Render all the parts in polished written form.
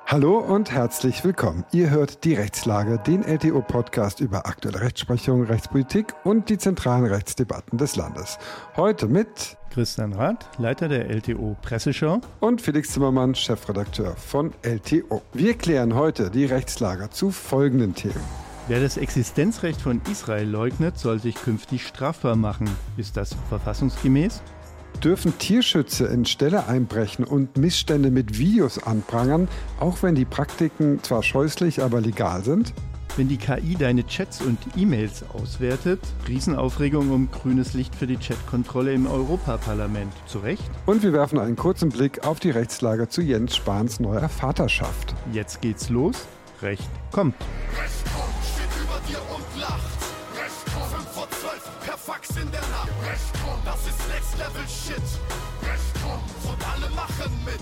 Hallo und herzlich willkommen. Ihr hört die Rechtslage, den LTO-Podcast über aktuelle Rechtsprechung, Rechtspolitik und die zentralen Rechtsdebatten des Landes. Heute mit Christian Rath, Leiter der LTO-Presseschau und Felix Zimmermann, Chefredakteur von LTO. Wir klären heute die Rechtslage zu folgenden Themen. Wer das Existenzrecht von Israel leugnet, soll sich künftig strafbar machen. Ist das verfassungsgemäß? Dürfen Tierschützer in Ställe einbrechen und Missstände mit Videos anprangern, auch wenn die Praktiken zwar scheußlich, aber legal sind? Wenn die KI deine Chats und E-Mails auswertet, Riesenaufregung um grünes Licht für die Chatkontrolle im Europaparlament. Zu Recht? Und wir werfen einen kurzen Blick auf die Rechtslage zu Jens Spahns neuer Vaterschaft. Jetzt geht's los. Recht kommt. Recht kommt, steht über dir und lacht. Recht kommt, 5 vor 12, per Fax in der Nacht. Recht kommt, das ist Next Level Shit. Recht kommt und alle machen mit.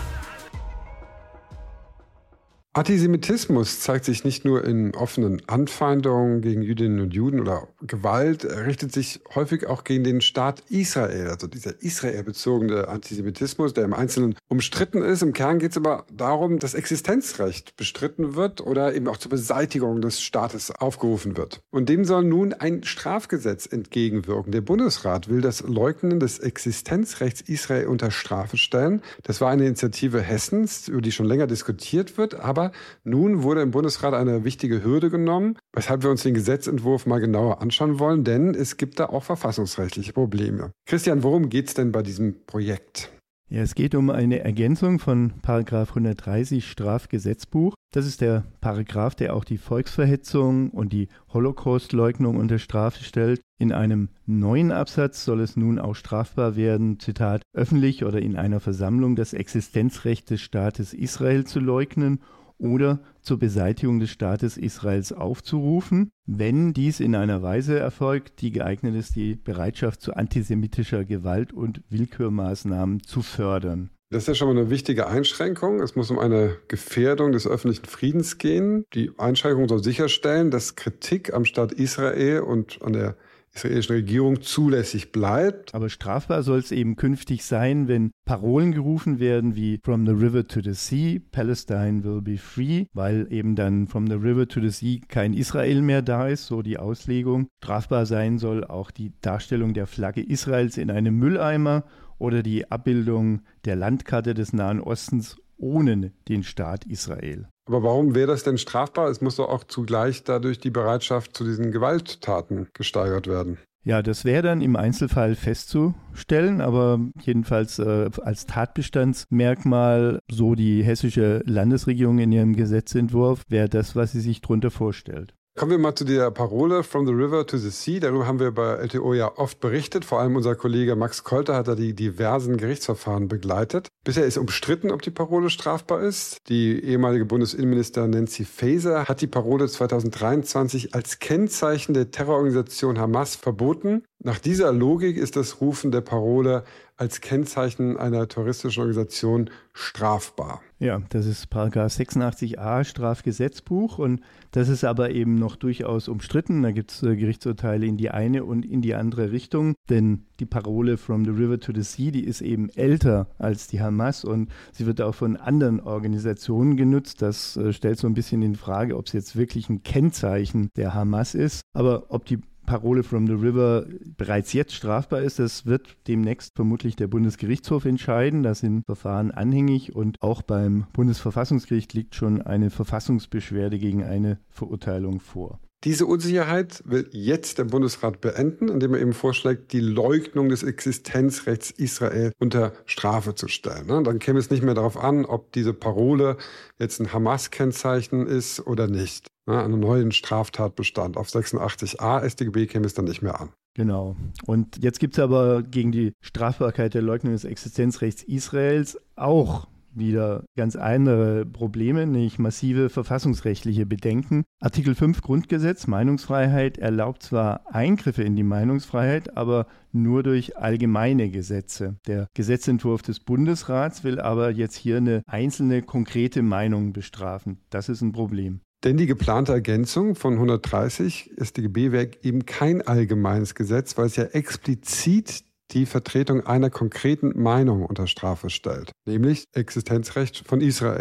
Antisemitismus zeigt sich nicht nur in offenen Anfeindungen gegen Jüdinnen und Juden oder Gewalt, er richtet sich häufig auch gegen den Staat Israel, also dieser israelbezogene Antisemitismus, der im Einzelnen umstritten ist. Im Kern geht es aber darum, dass Existenzrecht bestritten wird oder eben auch zur Beseitigung des Staates aufgerufen wird. Und dem soll nun ein Strafgesetz entgegenwirken. Der Bundesrat will das Leugnen des Existenzrechts Israel unter Strafe stellen. Das war eine Initiative Hessens, über die schon länger diskutiert wird, aber nun wurde im Bundesrat eine wichtige Hürde genommen, weshalb wir uns den Gesetzentwurf mal genauer anschauen wollen, denn es gibt da auch verfassungsrechtliche Probleme. Christian, worum geht es denn bei diesem Projekt? Ja, es geht um eine Ergänzung von § 130 Strafgesetzbuch. Das ist der Paragraph, der auch die Volksverhetzung und die Holocaustleugnung unter Strafe stellt. In einem neuen Absatz soll es nun auch strafbar werden, Zitat, öffentlich oder in einer Versammlung das Existenzrecht des Staates Israel zu leugnen oder zur Beseitigung des Staates Israels aufzurufen, wenn dies in einer Weise erfolgt, die geeignet ist, die Bereitschaft zu antisemitischer Gewalt und Willkürmaßnahmen zu fördern. Das ist ja schon mal eine wichtige Einschränkung. Es muss um eine Gefährdung des öffentlichen Friedens gehen. Die Einschränkung soll sicherstellen, dass Kritik am Staat Israel und an der israelischen Regierung zulässig bleibt. Aber strafbar soll es eben künftig sein, wenn Parolen gerufen werden wie From the River to the Sea, Palestine will be free, weil eben dann From the River to the Sea kein Israel mehr da ist, so die Auslegung. Strafbar sein soll auch die Darstellung der Flagge Israels in einem Mülleimer oder die Abbildung der Landkarte des Nahen Ostens ohne den Staat Israel. Aber warum wäre das denn strafbar? Es muss doch auch zugleich dadurch die Bereitschaft zu diesen Gewalttaten gesteigert werden. Ja, das wäre dann im Einzelfall festzustellen, aber jedenfalls als Tatbestandsmerkmal, so die hessische Landesregierung in ihrem Gesetzentwurf, wäre das, was sie sich darunter vorstellt. Kommen wir mal zu der Parole From the River to the Sea. Darüber haben wir bei LTO ja oft berichtet. Vor allem unser Kollege Max Kolter hat da die diversen Gerichtsverfahren begleitet. Bisher ist umstritten, ob die Parole strafbar ist. Die ehemalige Bundesinnenministerin Nancy Faeser hat die Parole 2023 als Kennzeichen der Terrororganisation Hamas verboten. Nach dieser Logik ist das Rufen der Parole als Kennzeichen einer terroristischen Organisation strafbar. Ja, das ist § 86a Strafgesetzbuch und das ist aber eben noch durchaus umstritten. Da gibt es Gerichtsurteile in die eine und in die andere Richtung, denn die Parole From the River to the Sea, die ist eben älter als die Hamas und sie wird auch von anderen Organisationen genutzt. Das stellt so ein bisschen in Frage, ob es jetzt wirklich ein Kennzeichen der Hamas ist, aber ob die Parole From the River bereits jetzt strafbar ist, das wird demnächst vermutlich der Bundesgerichtshof entscheiden. Da sind Verfahren anhängig und auch beim Bundesverfassungsgericht liegt schon eine Verfassungsbeschwerde gegen eine Verurteilung vor. Diese Unsicherheit will jetzt der Bundesrat beenden, indem er eben vorschlägt, die Leugnung des Existenzrechts Israel unter Strafe zu stellen. Dann käme es nicht mehr darauf an, ob diese Parole jetzt ein Hamas-Kennzeichen ist oder nicht. Einen neuen Straftatbestand auf 86a StGB käme es dann nicht mehr an. Genau. Und jetzt gibt es aber gegen die Strafbarkeit der Leugnung des Existenzrechts Israels auch wieder ganz andere Probleme, nämlich massive verfassungsrechtliche Bedenken. Artikel 5 Grundgesetz, Meinungsfreiheit, erlaubt zwar Eingriffe in die Meinungsfreiheit, aber nur durch allgemeine Gesetze. Der Gesetzentwurf des Bundesrats will aber jetzt hier eine einzelne konkrete Meinung bestrafen. Das ist ein Problem. Denn die geplante Ergänzung von 130 StGB wäre eben kein allgemeines Gesetz, weil es ja explizit die Vertretung einer konkreten Meinung unter Strafe stellt, nämlich Existenzrecht von Israel.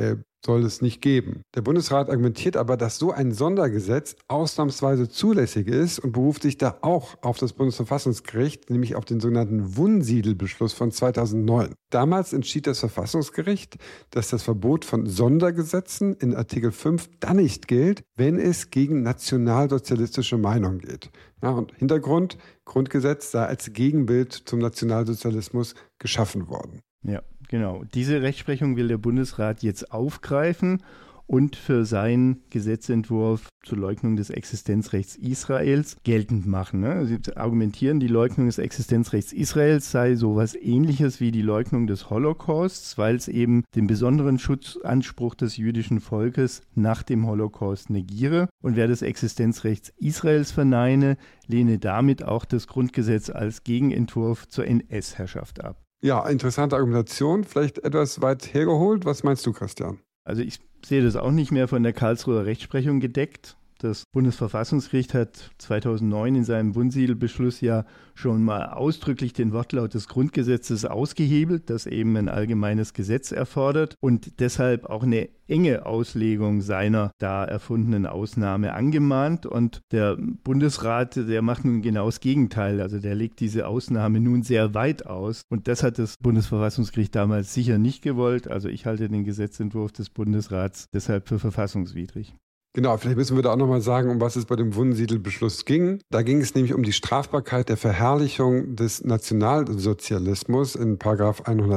soll es nicht geben. Der Bundesrat argumentiert aber, dass so ein Sondergesetz ausnahmsweise zulässig ist und beruft sich da auch auf das Bundesverfassungsgericht, nämlich auf den sogenannten Wunsiedel-Beschluss von 2009. Damals entschied das Verfassungsgericht, dass das Verbot von Sondergesetzen in Artikel 5 dann nicht gilt, wenn es gegen nationalsozialistische Meinung geht. Ja, und Hintergrund, Grundgesetz sei als Gegenbild zum Nationalsozialismus geschaffen worden. Ja, genau. Diese Rechtsprechung will der Bundesrat jetzt aufgreifen und für seinen Gesetzentwurf zur Leugnung des Existenzrechts Israels geltend machen. Sie argumentieren, die Leugnung des Existenzrechts Israels sei sowas Ähnliches wie die Leugnung des Holocausts, weil es eben den besonderen Schutzanspruch des jüdischen Volkes nach dem Holocaust negiere. Und wer das Existenzrecht Israels verneine, lehne damit auch das Grundgesetz als Gegenentwurf zur NS-Herrschaft ab. Ja, interessante Argumentation, vielleicht etwas weit hergeholt. Was meinst du, Christian? Also ich sehe das auch nicht mehr von der Karlsruher Rechtsprechung gedeckt. Das Bundesverfassungsgericht hat 2009 in seinem Wunsiedel-Beschluss ja schon mal ausdrücklich den Wortlaut des Grundgesetzes ausgehebelt, das eben ein allgemeines Gesetz erfordert und deshalb auch eine enge Auslegung seiner da erfundenen Ausnahme angemahnt. Und der Bundesrat, der macht nun genau das Gegenteil. Also der legt diese Ausnahme nun sehr weit aus. Und das hat das Bundesverfassungsgericht damals sicher nicht gewollt. Also ich halte den Gesetzentwurf des Bundesrats deshalb für verfassungswidrig. Genau, vielleicht müssen wir da auch nochmal sagen, um was es bei dem Wunsiedel-Beschluss ging. Da ging es nämlich um die Strafbarkeit der Verherrlichung des Nationalsozialismus in §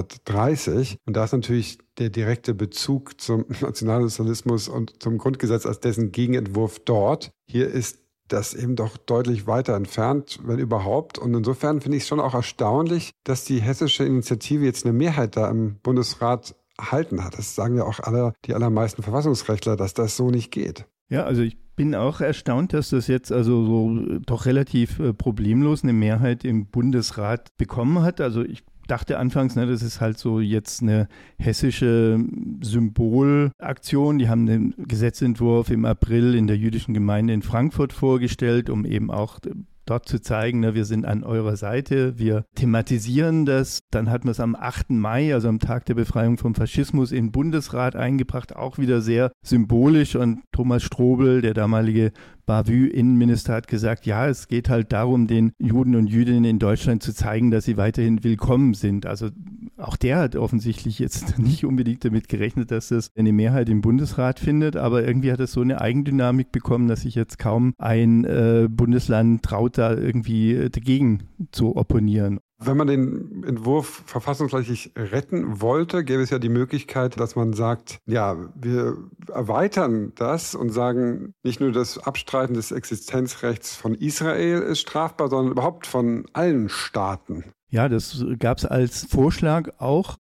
130. Und da ist natürlich der direkte Bezug zum Nationalsozialismus und zum Grundgesetz als dessen Gegenentwurf dort. Hier ist das eben doch deutlich weiter entfernt, wenn überhaupt. Und insofern finde ich es schon auch erstaunlich, dass die hessische Initiative jetzt eine Mehrheit da im Bundesrat erhalten hat. Das sagen ja auch die allermeisten Verfassungsrechtler, dass das so nicht geht. Ja, also ich bin auch erstaunt, dass das jetzt also so doch relativ problemlos eine Mehrheit im Bundesrat bekommen hat. Also ich dachte anfangs, das ist halt so jetzt eine hessische Symbolaktion. Die haben den Gesetzentwurf im April in der jüdischen Gemeinde in Frankfurt vorgestellt, um eben auch dort zu zeigen, wir sind an eurer Seite, wir thematisieren das. Dann hat man es am 8. Mai, also am Tag der Befreiung vom Faschismus, in den Bundesrat eingebracht, auch wieder sehr symbolisch. Und Thomas Strobel, der damalige Bavü-Innenminister, hat gesagt, ja, es geht halt darum, den Juden und Jüdinnen in Deutschland zu zeigen, dass sie weiterhin willkommen sind. Also auch der hat offensichtlich jetzt nicht unbedingt damit gerechnet, dass das eine Mehrheit im Bundesrat findet, aber irgendwie hat es so eine Eigendynamik bekommen, dass sich jetzt kaum ein Bundesland traut, da irgendwie dagegen zu opponieren. Wenn man den Entwurf verfassungsrechtlich retten wollte, gäbe es ja die Möglichkeit, dass man sagt, ja, wir erweitern das und sagen, nicht nur das Abstreiten des Existenzrechts von Israel ist strafbar, sondern überhaupt von allen Staaten. Ja, das gab es als Vorschlag auch.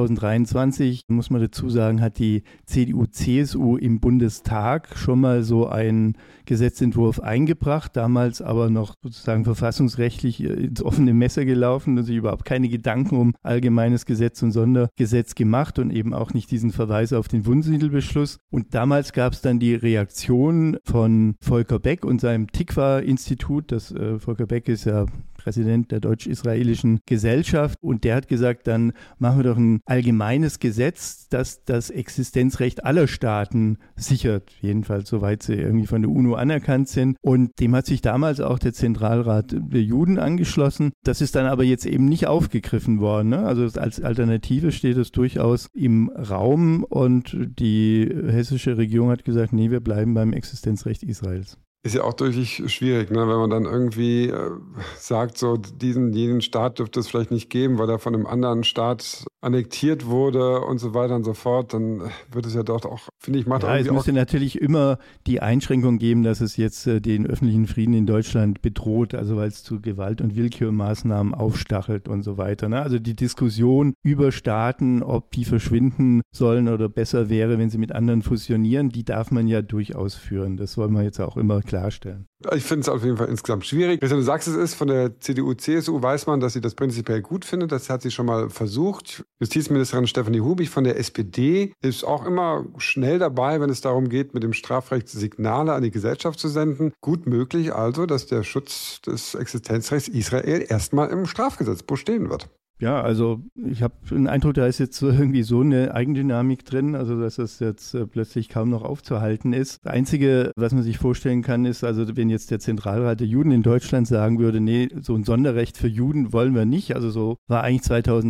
2023, muss man dazu sagen, hat die CDU-CSU im Bundestag schon mal so einen Gesetzentwurf eingebracht, damals aber noch sozusagen verfassungsrechtlich ins offene Messer gelaufen und sich überhaupt keine Gedanken um allgemeines Gesetz und Sondergesetz gemacht und eben auch nicht diesen Verweis auf den Wunsiedel-Beschluss. Und damals gab es dann die Reaktion von Volker Beck und seinem Tikva-Institut. Das Volker Beck ist ja Präsident der Deutsch-Israelischen Gesellschaft und der hat gesagt, dann machen wir doch ein allgemeines Gesetz, das das Existenzrecht aller Staaten sichert, jedenfalls soweit sie irgendwie von der UNO anerkannt sind. Und dem hat sich damals auch der Zentralrat der Juden angeschlossen. Das ist dann aber jetzt eben nicht aufgegriffen worden. Also als Alternative steht es durchaus im Raum und die hessische Regierung hat gesagt, nee, wir bleiben beim Existenzrecht Israels. Ist ja auch durchaus schwierig, wenn man dann irgendwie sagt, so jenen Staat dürfte es vielleicht nicht geben, weil er von einem anderen Staat annektiert wurde und so weiter und so fort, dann wird es ja dort auch, finde ich, macht irgendwie auch... Es müsste natürlich immer die Einschränkung geben, dass es jetzt den öffentlichen Frieden in Deutschland bedroht, also weil es zu Gewalt- und Willkürmaßnahmen aufstachelt und so weiter. Also die Diskussion über Staaten, ob die verschwinden sollen oder besser wäre, wenn sie mit anderen fusionieren, die darf man ja durchaus führen. Das soll man jetzt auch immer klarstellen. Ich finde es auf jeden Fall insgesamt schwierig. Wenn du sagst, es ist von der CDU-CSU, weiß man, dass sie das prinzipiell gut findet. Das hat sie schon mal versucht. Justizministerin Stefanie Hubich von der SPD ist auch immer schnell dabei, wenn es darum geht, mit dem Strafrecht Signale an die Gesellschaft zu senden. Gut möglich also, dass der Schutz des Existenzrechts Israel erstmal im Strafgesetzbuch stehen wird. Ja, also ich habe den Eindruck, da ist jetzt irgendwie so eine Eigendynamik drin, also dass das jetzt plötzlich kaum noch aufzuhalten ist. Das Einzige, was man sich vorstellen kann, ist, also wenn jetzt der Zentralrat der Juden in Deutschland sagen würde, nee, so ein Sonderrecht für Juden wollen wir nicht, also so war eigentlich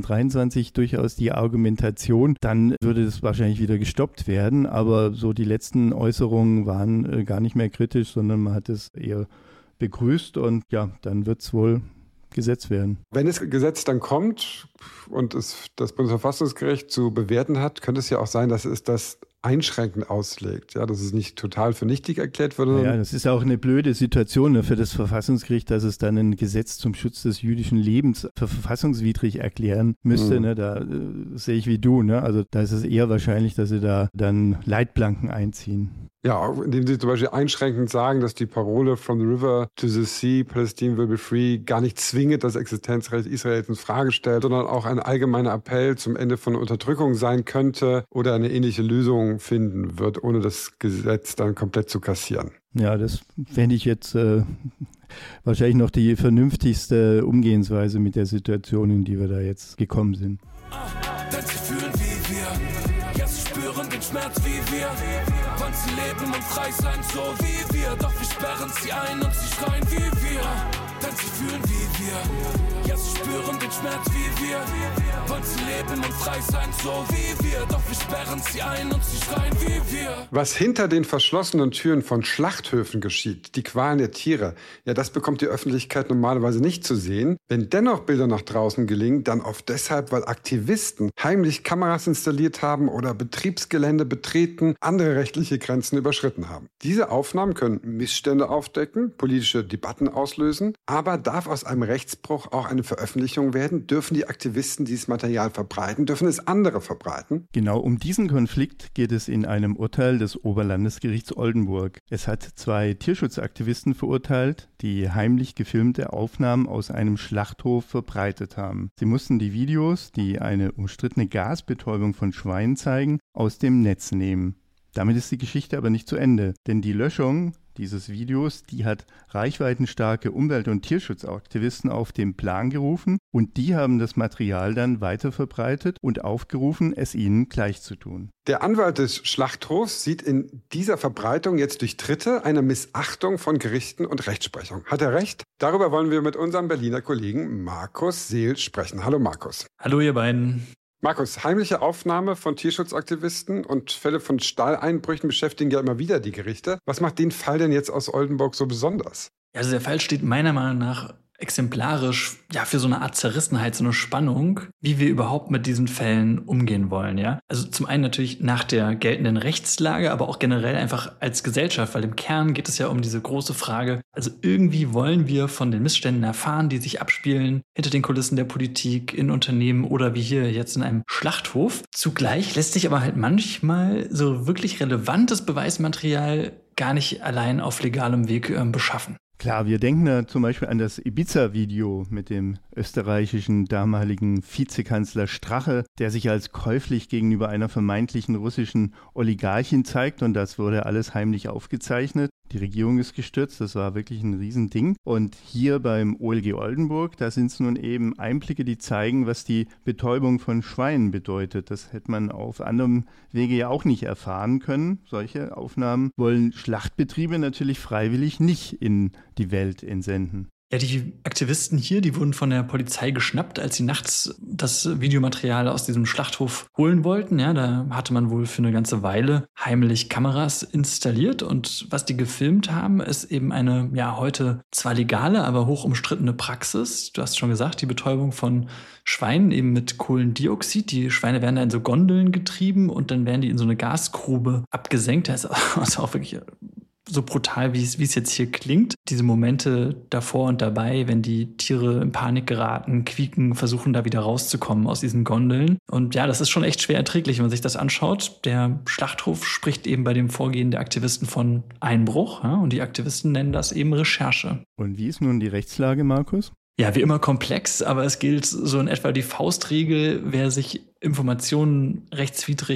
2023 durchaus die Argumentation, dann würde das wahrscheinlich wieder gestoppt werden, aber so die letzten Äußerungen waren gar nicht mehr kritisch, sondern man hat es eher begrüßt und ja, dann wird es wohl gesetzt werden. Wenn das Gesetz dann kommt und es das Bundesverfassungsgericht zu bewerten hat, könnte es ja auch sein, dass es das einschränkend auslegt, ja, dass es nicht total für nichtig erklärt wird. Ja, das ist auch eine blöde Situation für das Verfassungsgericht, dass es dann ein Gesetz zum Schutz des jüdischen Lebens für verfassungswidrig erklären müsste. Ne? Da sehe ich wie du. Ne? Also da ist es eher wahrscheinlich, dass sie da dann Leitplanken einziehen. Ja, indem sie zum Beispiel einschränkend sagen, dass die Parole from the river to the sea, Palestine will be free, gar nicht zwingend das Existenzrecht Israels in Frage stellt, sondern auch ein allgemeiner Appell zum Ende von Unterdrückung sein könnte oder eine ähnliche Lösung finden wird, ohne das Gesetz dann komplett zu kassieren. Ja, das fände ich jetzt wahrscheinlich noch die vernünftigste Umgehensweise mit der Situation, in die wir da jetzt gekommen sind. Denn sie fühlen wie wir, jetzt spüren den Schmerz wie wir. Wollen sie leben und frei sein, so wie wir. Doch wir sperren sie ein und sie schreien wie wir. Denn sie fühlen wie wir, jetzt spüren den Schmerz wie wir. Wollen sie leben und frei sein, so wie wir. Doch wir sperren sie ein und sie schreien wie wir. Was hinter den verschlossenen Türen von Schlachthöfen geschieht, die Qualen der Tiere, ja, das bekommt die Öffentlichkeit normalerweise nicht zu sehen. Wenn dennoch Bilder nach draußen gelingen, dann oft deshalb, weil Aktivisten heimlich Kameras installiert haben oder Betriebsgelände betreten, andere rechtliche Grenzen überschritten haben. Diese Aufnahmen können Missstände aufdecken, politische Debatten auslösen, aber darf aus einem Rechtsbruch auch eine Veröffentlichung werden? Dürfen die Aktivisten dieses Material verbreiten? Dürfen es andere verbreiten? Genau um diesen Konflikt geht es in einem Urteil des Oberlandesgerichts Oldenburg. Es hat 2 Tierschutzaktivisten verurteilt, die heimlich gefilmte Aufnahmen aus einem Schlachthof verbreitet haben. Sie mussten die Videos, die eine umstrittene Gasbetäubung von Schweinen zeigen, aus dem Netz nehmen. Damit ist die Geschichte aber nicht zu Ende, denn die Löschung dieses Videos, die hat reichweitenstarke Umwelt- und Tierschutzaktivisten auf den Plan gerufen und die haben das Material dann weiterverbreitet und aufgerufen, es ihnen gleichzutun. Der Anwalt des Schlachthofs sieht in dieser Verbreitung jetzt durch Dritte eine Missachtung von Gerichten und Rechtsprechung. Hat er recht? Darüber wollen wir mit unserem Berliner Kollegen Markus Seel sprechen. Hallo Markus. Hallo ihr beiden. Markus, heimliche Aufnahme von Tierschutzaktivisten und Fälle von Stalleinbrüchen beschäftigen ja immer wieder die Gerichte. Was macht den Fall denn jetzt aus Oldenburg so besonders? Also der Fall steht meiner Meinung nach exemplarisch für so eine Art Zerrissenheit, so eine Spannung, wie wir überhaupt mit diesen Fällen umgehen wollen, ja. Also zum einen natürlich nach der geltenden Rechtslage, aber auch generell einfach als Gesellschaft, weil im Kern geht es ja um diese große Frage, also irgendwie wollen wir von den Missständen erfahren, die sich abspielen hinter den Kulissen der Politik, in Unternehmen oder wie hier jetzt in einem Schlachthof. Zugleich lässt sich aber halt manchmal so wirklich relevantes Beweismaterial gar nicht allein auf legalem Weg beschaffen. Klar, wir denken da zum Beispiel an das Ibiza-Video mit dem österreichischen damaligen Vizekanzler Strache, der sich als käuflich gegenüber einer vermeintlichen russischen Oligarchin zeigt und das wurde alles heimlich aufgezeichnet. Die Regierung ist gestürzt, das war wirklich ein Riesending. Und hier beim OLG Oldenburg, da sind es nun eben Einblicke, die zeigen, was die Betäubung von Schweinen bedeutet. Das hätte man auf anderem Wege ja auch nicht erfahren können. Solche Aufnahmen wollen Schlachtbetriebe natürlich freiwillig nicht in die Welt entsenden. Ja, die Aktivisten hier, die wurden von der Polizei geschnappt, als sie nachts das Videomaterial aus diesem Schlachthof holen wollten. Ja, da hatte man wohl für eine ganze Weile heimlich Kameras installiert. Und was die gefilmt haben, ist eben eine, heute zwar legale, aber hoch umstrittene Praxis. Du hast schon gesagt, die Betäubung von Schweinen eben mit Kohlendioxid. Die Schweine werden da in so Gondeln getrieben und dann werden die in so eine Gasgrube abgesenkt. Das ist auch wirklich so brutal, wie es jetzt hier klingt. Diese Momente davor und dabei, wenn die Tiere in Panik geraten, quieken, versuchen da wieder rauszukommen aus diesen Gondeln. Und ja, das ist schon echt schwer erträglich, wenn man sich das anschaut. Der Schlachthof spricht eben bei dem Vorgehen der Aktivisten von Einbruch. Ja, und die Aktivisten nennen das eben Recherche. Und wie ist nun die Rechtslage, Markus? Ja, wie immer komplex, aber es gilt so in etwa die Faustregel, wer sich Informationen rechtswidrig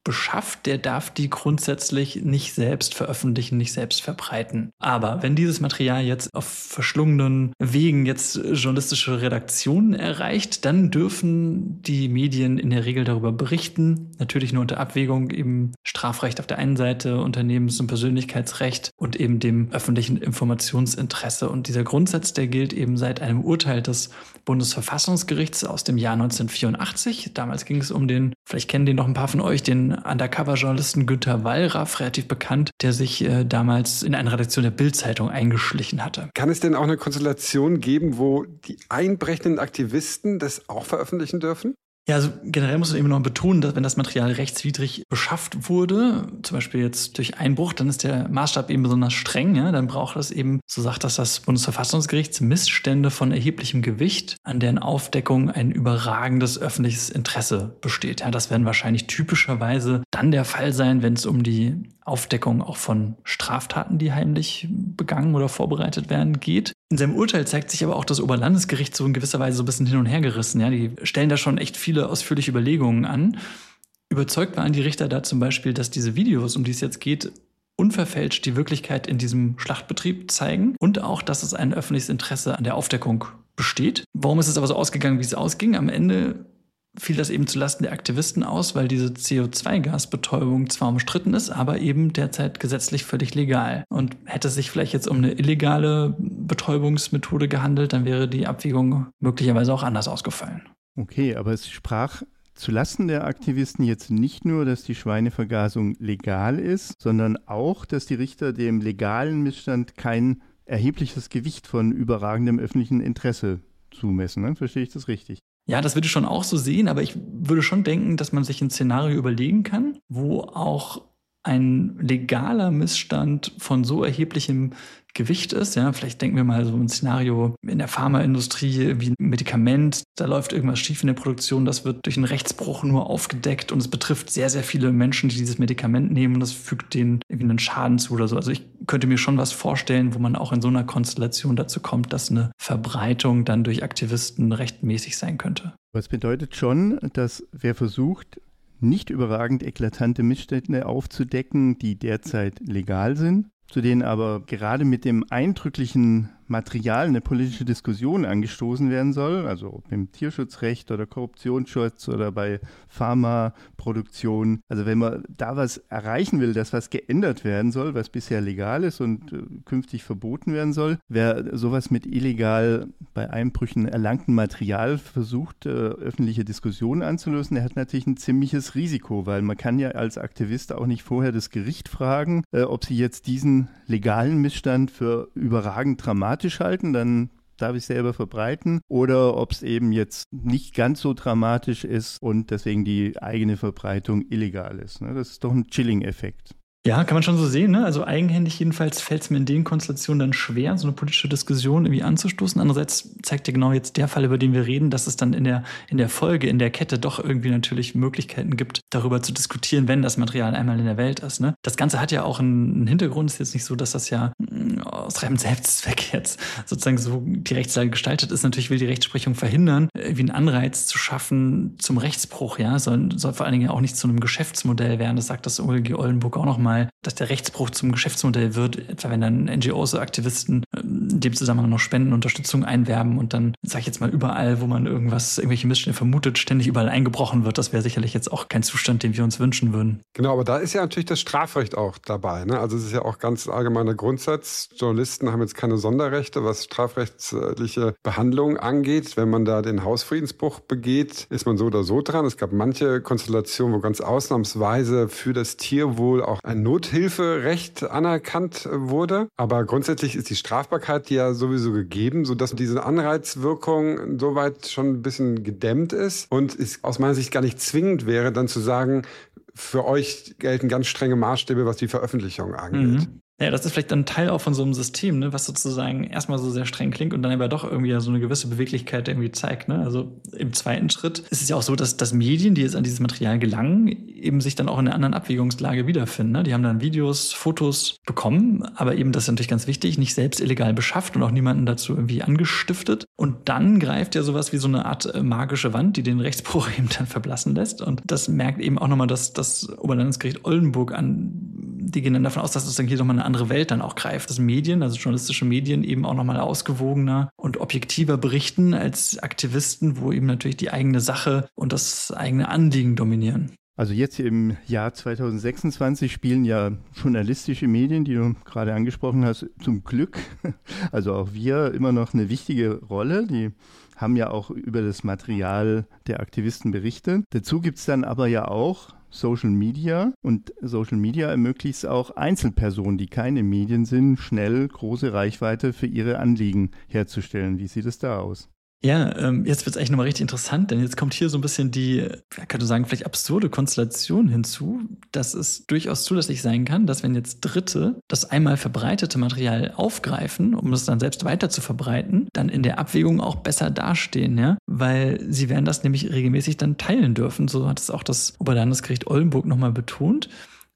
beschafft, der darf die grundsätzlich nicht selbst veröffentlichen, nicht selbst verbreiten. Aber wenn dieses Material jetzt auf verschlungenen Wegen jetzt journalistische Redaktionen erreicht, dann dürfen die Medien in der Regel darüber berichten. Natürlich nur unter Abwägung eben Strafrecht auf der einen Seite, Unternehmens- und Persönlichkeitsrecht und eben dem öffentlichen Informationsinteresse. Und dieser Grundsatz, der gilt eben seit einem Urteil des Bundesverfassungsgerichts aus dem Jahr 1984. Damals ging es um den, vielleicht kennen den noch ein paar von euch, den Undercover-Journalisten Günter Wallraff, relativ bekannt, der sich damals in eine Redaktion der Bild-Zeitung eingeschlichen hatte. Kann es denn auch eine Konstellation geben, wo die einbrechenden Aktivisten das auch veröffentlichen dürfen? Ja, also generell muss man eben noch betonen, dass wenn das Material rechtswidrig beschafft wurde, zum Beispiel jetzt durch Einbruch, dann ist der Maßstab eben besonders streng. Ja? Dann braucht es eben, so sagt das Bundesverfassungsgericht, Missstände von erheblichem Gewicht, an deren Aufdeckung ein überragendes öffentliches Interesse besteht. Ja, das werden wahrscheinlich typischerweise dann der Fall sein, wenn es um die Aufdeckung auch von Straftaten, die heimlich begangen oder vorbereitet werden, geht. In seinem Urteil zeigt sich aber auch das Oberlandesgericht so in gewisser Weise so ein bisschen hin und her gerissen. Ja, die stellen da schon echt viele ausführliche Überlegungen an. Überzeugt waren die Richter da zum Beispiel, dass diese Videos, um die es jetzt geht, unverfälscht die Wirklichkeit in diesem Schlachtbetrieb zeigen und auch, dass es ein öffentliches Interesse an der Aufdeckung besteht. Warum ist es aber so ausgegangen, wie es ausging? Am Ende fiel das eben zulasten der Aktivisten aus, weil diese CO2-Gasbetäubung zwar umstritten ist, aber eben derzeit gesetzlich völlig legal. Und hätte es sich vielleicht jetzt um eine illegale Betäubungsmethode gehandelt, dann wäre die Abwägung möglicherweise auch anders ausgefallen. Okay, aber es sprach zulasten der Aktivisten jetzt nicht nur, dass die Schweinevergasung legal ist, sondern auch, dass die Richter dem legalen Missstand kein erhebliches Gewicht von überragendem öffentlichen Interesse zumessen. Ne? Verstehe ich das richtig? Ja, das würde ich schon auch so sehen, aber ich würde schon denken, dass man sich ein Szenario überlegen kann, wo auch ein legaler Missstand von so erheblichem Gewicht ist. Ja, vielleicht denken wir mal so ein Szenario in der Pharmaindustrie wie ein Medikament. Da läuft irgendwas schief in der Produktion. Das wird durch einen Rechtsbruch nur aufgedeckt und es betrifft sehr, sehr viele Menschen, die dieses Medikament nehmen und das fügt denen irgendwie einen Schaden zu oder so. Also ich könnte mir schon was vorstellen, wo man auch in so einer Konstellation dazu kommt, dass eine Verbreitung dann durch Aktivisten rechtmäßig sein könnte. Das bedeutet schon, dass wer versucht, nicht überragend eklatante Missstände aufzudecken, die derzeit legal sind, zu denen aber gerade mit dem eindrücklichen Material eine politische Diskussion angestoßen werden soll, also ob im Tierschutzrecht oder Korruptionsschutz oder bei Pharmaproduktion. Also wenn man da was erreichen will, dass was geändert werden soll, was bisher legal ist und künftig verboten werden soll, wer sowas mit illegal bei Einbrüchen erlangtem Material versucht, öffentliche Diskussionen anzulösen, der hat natürlich ein ziemliches Risiko, weil man kann ja als Aktivist auch nicht vorher das Gericht fragen, ob sie jetzt diesen legalen Missstand für überragend dramatisch halten, dann darf ich selber verbreiten, oder ob es eben jetzt nicht ganz so dramatisch ist und deswegen die eigene Verbreitung illegal ist. Das ist doch ein Chilling-Effekt. Ja, kann man schon so sehen, ne? Also eigenhändig jedenfalls fällt es mir in den Konstellationen dann schwer, so eine politische Diskussion irgendwie anzustoßen. Andererseits zeigt ja genau jetzt der Fall, über den wir reden, dass es dann in der Folge, in der Kette doch irgendwie natürlich Möglichkeiten gibt, darüber zu diskutieren, wenn das Material einmal in der Welt ist, ne? Das Ganze hat ja auch einen Hintergrund. Es ist jetzt nicht so, dass das ja aus reinem Selbstzweck jetzt sozusagen so die Rechtslage gestaltet ist. Natürlich will die Rechtsprechung verhindern, irgendwie einen Anreiz zu schaffen zum Rechtsbruch, ja. Soll vor allen Dingen auch nicht zu einem Geschäftsmodell werden. Das sagt das OLG Oldenburg auch nochmal, dass der Rechtsbruch zum Geschäftsmodell wird, etwa wenn dann NGOs, Aktivisten in dem Zusammenhang noch Spendenunterstützung einwerben und dann, sag ich jetzt mal, überall, wo man irgendwelche Missstände vermutet, ständig überall eingebrochen wird. Das wäre sicherlich jetzt auch kein Zustand, den wir uns wünschen würden. Genau, aber da ist ja natürlich das Strafrecht auch dabei, ne? Also es ist ja auch ganz allgemeiner Grundsatz. Journalisten haben jetzt keine Sonderrechte, was strafrechtliche Behandlung angeht. Wenn man da den Hausfriedensbruch begeht, ist man so oder so dran. Es gab manche Konstellationen, wo ganz ausnahmsweise für das Tierwohl auch ein Nothilferecht anerkannt wurde. Aber grundsätzlich ist die Strafbarkeit ja sowieso gegeben, sodass diese Anreizwirkung soweit schon ein bisschen gedämmt ist und es aus meiner Sicht gar nicht zwingend wäre, dann zu sagen, für euch gelten ganz strenge Maßstäbe, was die Veröffentlichung angeht. Ja, das ist vielleicht ein Teil auch von so einem System, ne, was sozusagen erstmal so sehr streng klingt und dann aber doch irgendwie so eine gewisse Beweglichkeit irgendwie zeigt. Ne? Also im zweiten Schritt ist es ja auch so, dass Medien, die jetzt an dieses Material gelangen, eben sich dann auch in einer anderen Abwägungslage wiederfinden. Ne? Die haben dann Videos, Fotos bekommen, aber eben, das ist natürlich ganz wichtig, nicht selbst illegal beschafft und auch niemanden dazu irgendwie angestiftet. Und dann greift ja sowas wie so eine Art magische Wand, die den Rechtsbruch eben dann verblassen lässt. Und das merkt eben auch nochmal das Oberlandesgericht Oldenburg an. Die gehen dann davon aus, dass sozusagen hier nochmal eine andere Welt dann auch greift. Dass Medien, also journalistische Medien, eben auch nochmal ausgewogener und objektiver berichten als Aktivisten, wo eben natürlich die eigene Sache und das eigene Anliegen dominieren. Also jetzt im Jahr 2026 spielen ja journalistische Medien, die du gerade angesprochen hast, zum Glück, also auch wir, immer noch eine wichtige Rolle. Die haben ja auch über das Material der Aktivisten berichtet. Dazu gibt es dann aber ja auch Social Media, und Social Media ermöglicht es auch Einzelpersonen, die keine Medien sind, schnell große Reichweite für ihre Anliegen herzustellen. Wie sieht es da aus? Ja, jetzt wird es eigentlich nochmal richtig interessant, denn jetzt kommt hier so ein bisschen die, könnte sagen, vielleicht absurde Konstellation hinzu, dass es durchaus zulässig sein kann, dass wenn jetzt Dritte das einmal verbreitete Material aufgreifen, um es dann selbst weiter zu verbreiten, dann in der Abwägung auch besser dastehen, ja, weil sie werden das nämlich regelmäßig dann teilen dürfen. So hat es auch das Oberlandesgericht Oldenburg nochmal betont.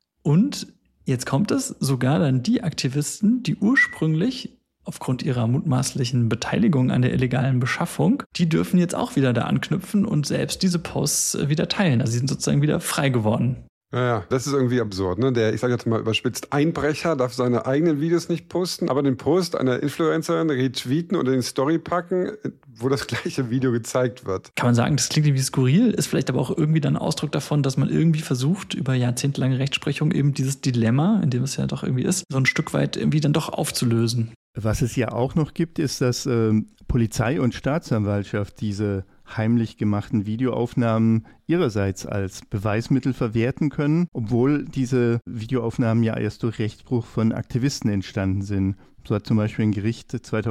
Und jetzt kommt es sogar dann die Aktivisten, die ursprünglich aufgrund ihrer mutmaßlichen Beteiligung an der illegalen Beschaffung, die dürfen jetzt auch wieder da anknüpfen und selbst diese Posts wieder teilen. Also sie sind sozusagen wieder frei geworden. Ja, das ist irgendwie absurd, ne? Der, ich sage jetzt mal überspitzt, Einbrecher darf seine eigenen Videos nicht posten, aber den Post einer Influencerin retweeten oder in die Story packen, wo das gleiche Video gezeigt wird. Kann man sagen, das klingt irgendwie skurril, ist vielleicht aber auch irgendwie dann Ausdruck davon, dass man irgendwie versucht, über jahrzehntelange Rechtsprechung eben dieses Dilemma, in dem es ja doch irgendwie ist, so ein Stück weit irgendwie dann doch aufzulösen. Was es ja auch noch gibt, ist, dass Polizei und Staatsanwaltschaft diese heimlich gemachten Videoaufnahmen ihrerseits als Beweismittel verwerten können, obwohl diese Videoaufnahmen ja erst durch Rechtsbruch von Aktivisten entstanden sind. So hat zum Beispiel ein Gericht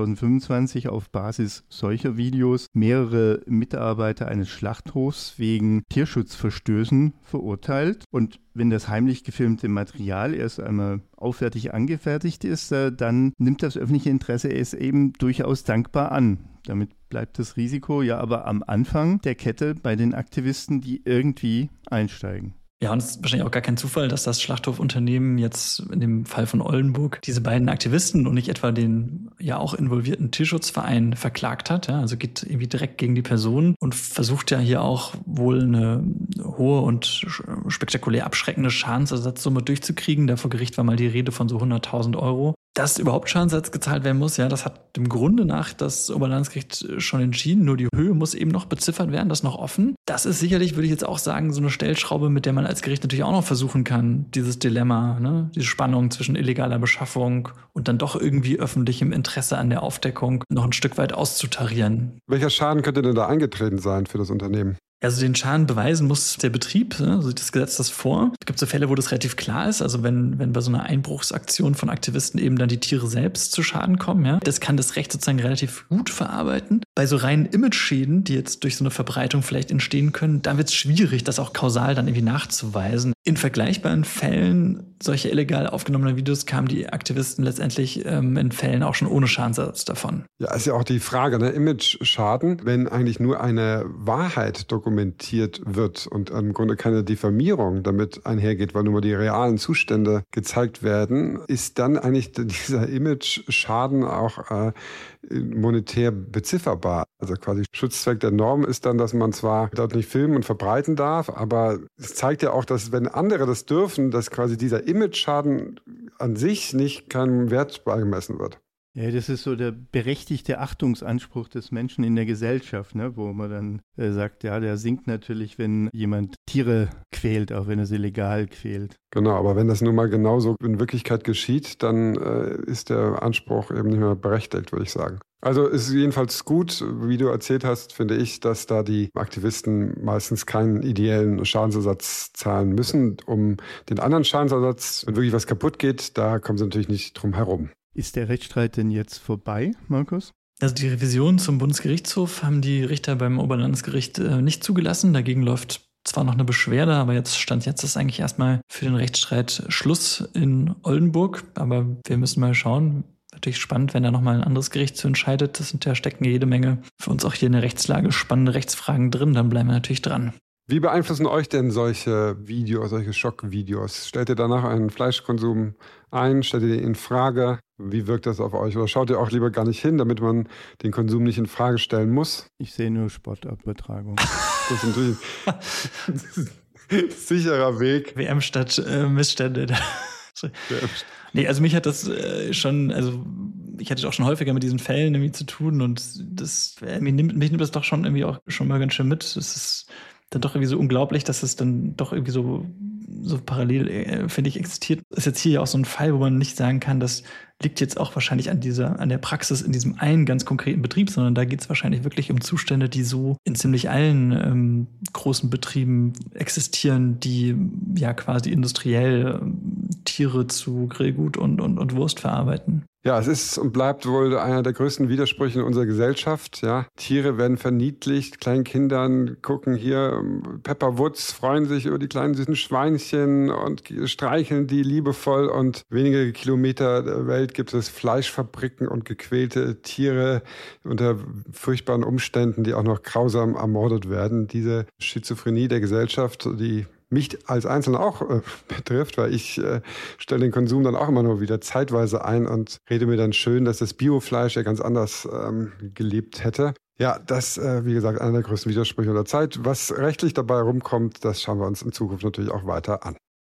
2025 auf Basis solcher Videos mehrere Mitarbeiter eines Schlachthofs wegen Tierschutzverstößen verurteilt. Und wenn das heimlich gefilmte Material erst einmal aufwendig angefertigt ist, dann nimmt das öffentliche Interesse es eben durchaus dankbar an. Damit bleibt das Risiko ja aber am Anfang der Kette bei den Aktivisten, die irgendwie einsteigen. Ja, und es ist wahrscheinlich auch gar kein Zufall, dass das Schlachthofunternehmen jetzt in dem Fall von Oldenburg diese beiden Aktivisten und nicht etwa den ja auch involvierten Tierschutzverein verklagt hat. Ja, also geht irgendwie direkt gegen die Person und versucht ja hier auch wohl eine hohe und spektakulär abschreckende Schadensersatzsumme durchzukriegen. Da vor Gericht war mal die Rede von so 100.000 €. Dass überhaupt Schadensersatz gezahlt werden muss, ja, das hat dem Grunde nach das Oberlandesgericht schon entschieden. Nur die Höhe muss eben noch beziffert werden, das ist noch offen. Das ist sicherlich, würde ich jetzt auch sagen, so eine Stellschraube, mit der man als Gericht natürlich auch noch versuchen kann, dieses Dilemma, ne, diese Spannung zwischen illegaler Beschaffung und dann doch irgendwie öffentlichem Interesse an der Aufdeckung noch ein Stück weit auszutarieren. Welcher Schaden könnte denn da eingetreten sein für das Unternehmen? Also den Schaden beweisen muss der Betrieb, ne? So sieht das Gesetz das vor. Es gibt so Fälle, wo das relativ klar ist, also wenn bei so einer Einbruchsaktion von Aktivisten eben dann die Tiere selbst zu Schaden kommen, ja, das kann das Recht sozusagen relativ gut verarbeiten. Bei so reinen Image-Schäden, die jetzt durch so eine Verbreitung vielleicht entstehen können, da wird es schwierig, das auch kausal dann irgendwie nachzuweisen. In vergleichbaren Fällen solcher illegal aufgenommener Videos kamen die Aktivisten letztendlich in Fällen auch schon ohne Schadensersatz davon. Ja, ist ja auch die Frage, ne? Image-Schaden, wenn eigentlich nur eine Wahrheit dokumentiert wird und im Grunde keine Diffamierung damit einhergeht, weil nur mal die realen Zustände gezeigt werden, ist dann eigentlich dieser Image-Schaden auch monetär bezifferbar. Also quasi Schutzzweck der Norm ist dann, dass man zwar dort nicht filmen und verbreiten darf, aber es zeigt ja auch, dass wenn andere das dürfen, dass quasi dieser Image-Schaden an sich nicht keinem Wert beigemessen wird. Ja, das ist so der berechtigte Achtungsanspruch des Menschen in der Gesellschaft, ne? Wo man dann sagt, ja, der sinkt natürlich, wenn jemand Tiere quält, auch wenn er sie legal quält. Genau, aber wenn das nun mal genauso in Wirklichkeit geschieht, dann ist der Anspruch eben nicht mehr berechtigt, würde ich sagen. Also ist jedenfalls gut, wie du erzählt hast, finde ich, dass da die Aktivisten meistens keinen ideellen Schadensersatz zahlen müssen. Um den anderen Schadensersatz, wenn wirklich was kaputt geht, da kommen sie natürlich nicht drum herum. Ist der Rechtsstreit denn jetzt vorbei, Markus? Also die Revision zum Bundesgerichtshof haben die Richter beim Oberlandesgericht nicht zugelassen. Dagegen läuft zwar noch eine Beschwerde, aber jetzt ist eigentlich erstmal für den Rechtsstreit Schluss in Oldenburg. Aber wir müssen mal schauen. Natürlich spannend, wenn da nochmal ein anderes Gericht zu entscheidet. Stecken jede Menge für uns auch hier in der Rechtslage spannende Rechtsfragen drin. Dann bleiben wir natürlich dran. Wie beeinflussen euch denn solche Videos, solche Schockvideos? Stellt ihr danach einen Fleischkonsum ein? Stellt ihr den in Frage? Wie wirkt das auf euch? Oder schaut ihr auch lieber gar nicht hin, damit man den Konsum nicht in Frage stellen muss? Ich sehe nur Sportübertragung. Das ist natürlich ein sicherer Weg. WM statt Missstände. Nee, also mich hat das schon, also ich hatte auch schon häufiger mit diesen Fällen irgendwie zu tun und mich nimmt das doch schon irgendwie auch schon mal ganz schön mit. Das ist dann doch irgendwie so unglaublich, dass es dann doch irgendwie so parallel, finde ich, existiert. Das ist jetzt hier auch so ein Fall, wo man nicht sagen kann, das liegt jetzt auch wahrscheinlich an der Praxis in diesem einen ganz konkreten Betrieb, sondern da geht es wahrscheinlich wirklich um Zustände, die so in ziemlich allen großen Betrieben existieren, die ja quasi industriell Tiere zu Grillgut und Wurst verarbeiten. Ja, es ist und bleibt wohl einer der größten Widersprüche in unserer Gesellschaft. Ja, Tiere werden verniedlicht, kleinen Kindern gucken hier Pepper Woods, freuen sich über die kleinen süßen Schweinchen und streicheln die liebevoll. Und wenige Kilometer der Welt gibt es Fleischfabriken und gequälte Tiere unter furchtbaren Umständen, die auch noch grausam ermordet werden. Diese Schizophrenie der Gesellschaft, die mich als Einzelner auch betrifft, weil ich stelle den Konsum dann auch immer nur wieder zeitweise ein und rede mir dann schön, dass das Biofleisch ja ganz anders gelebt hätte. Ja, das, wie gesagt, einer der größten Widersprüche der Zeit. Was rechtlich dabei rumkommt, das schauen wir uns in Zukunft natürlich auch weiter an.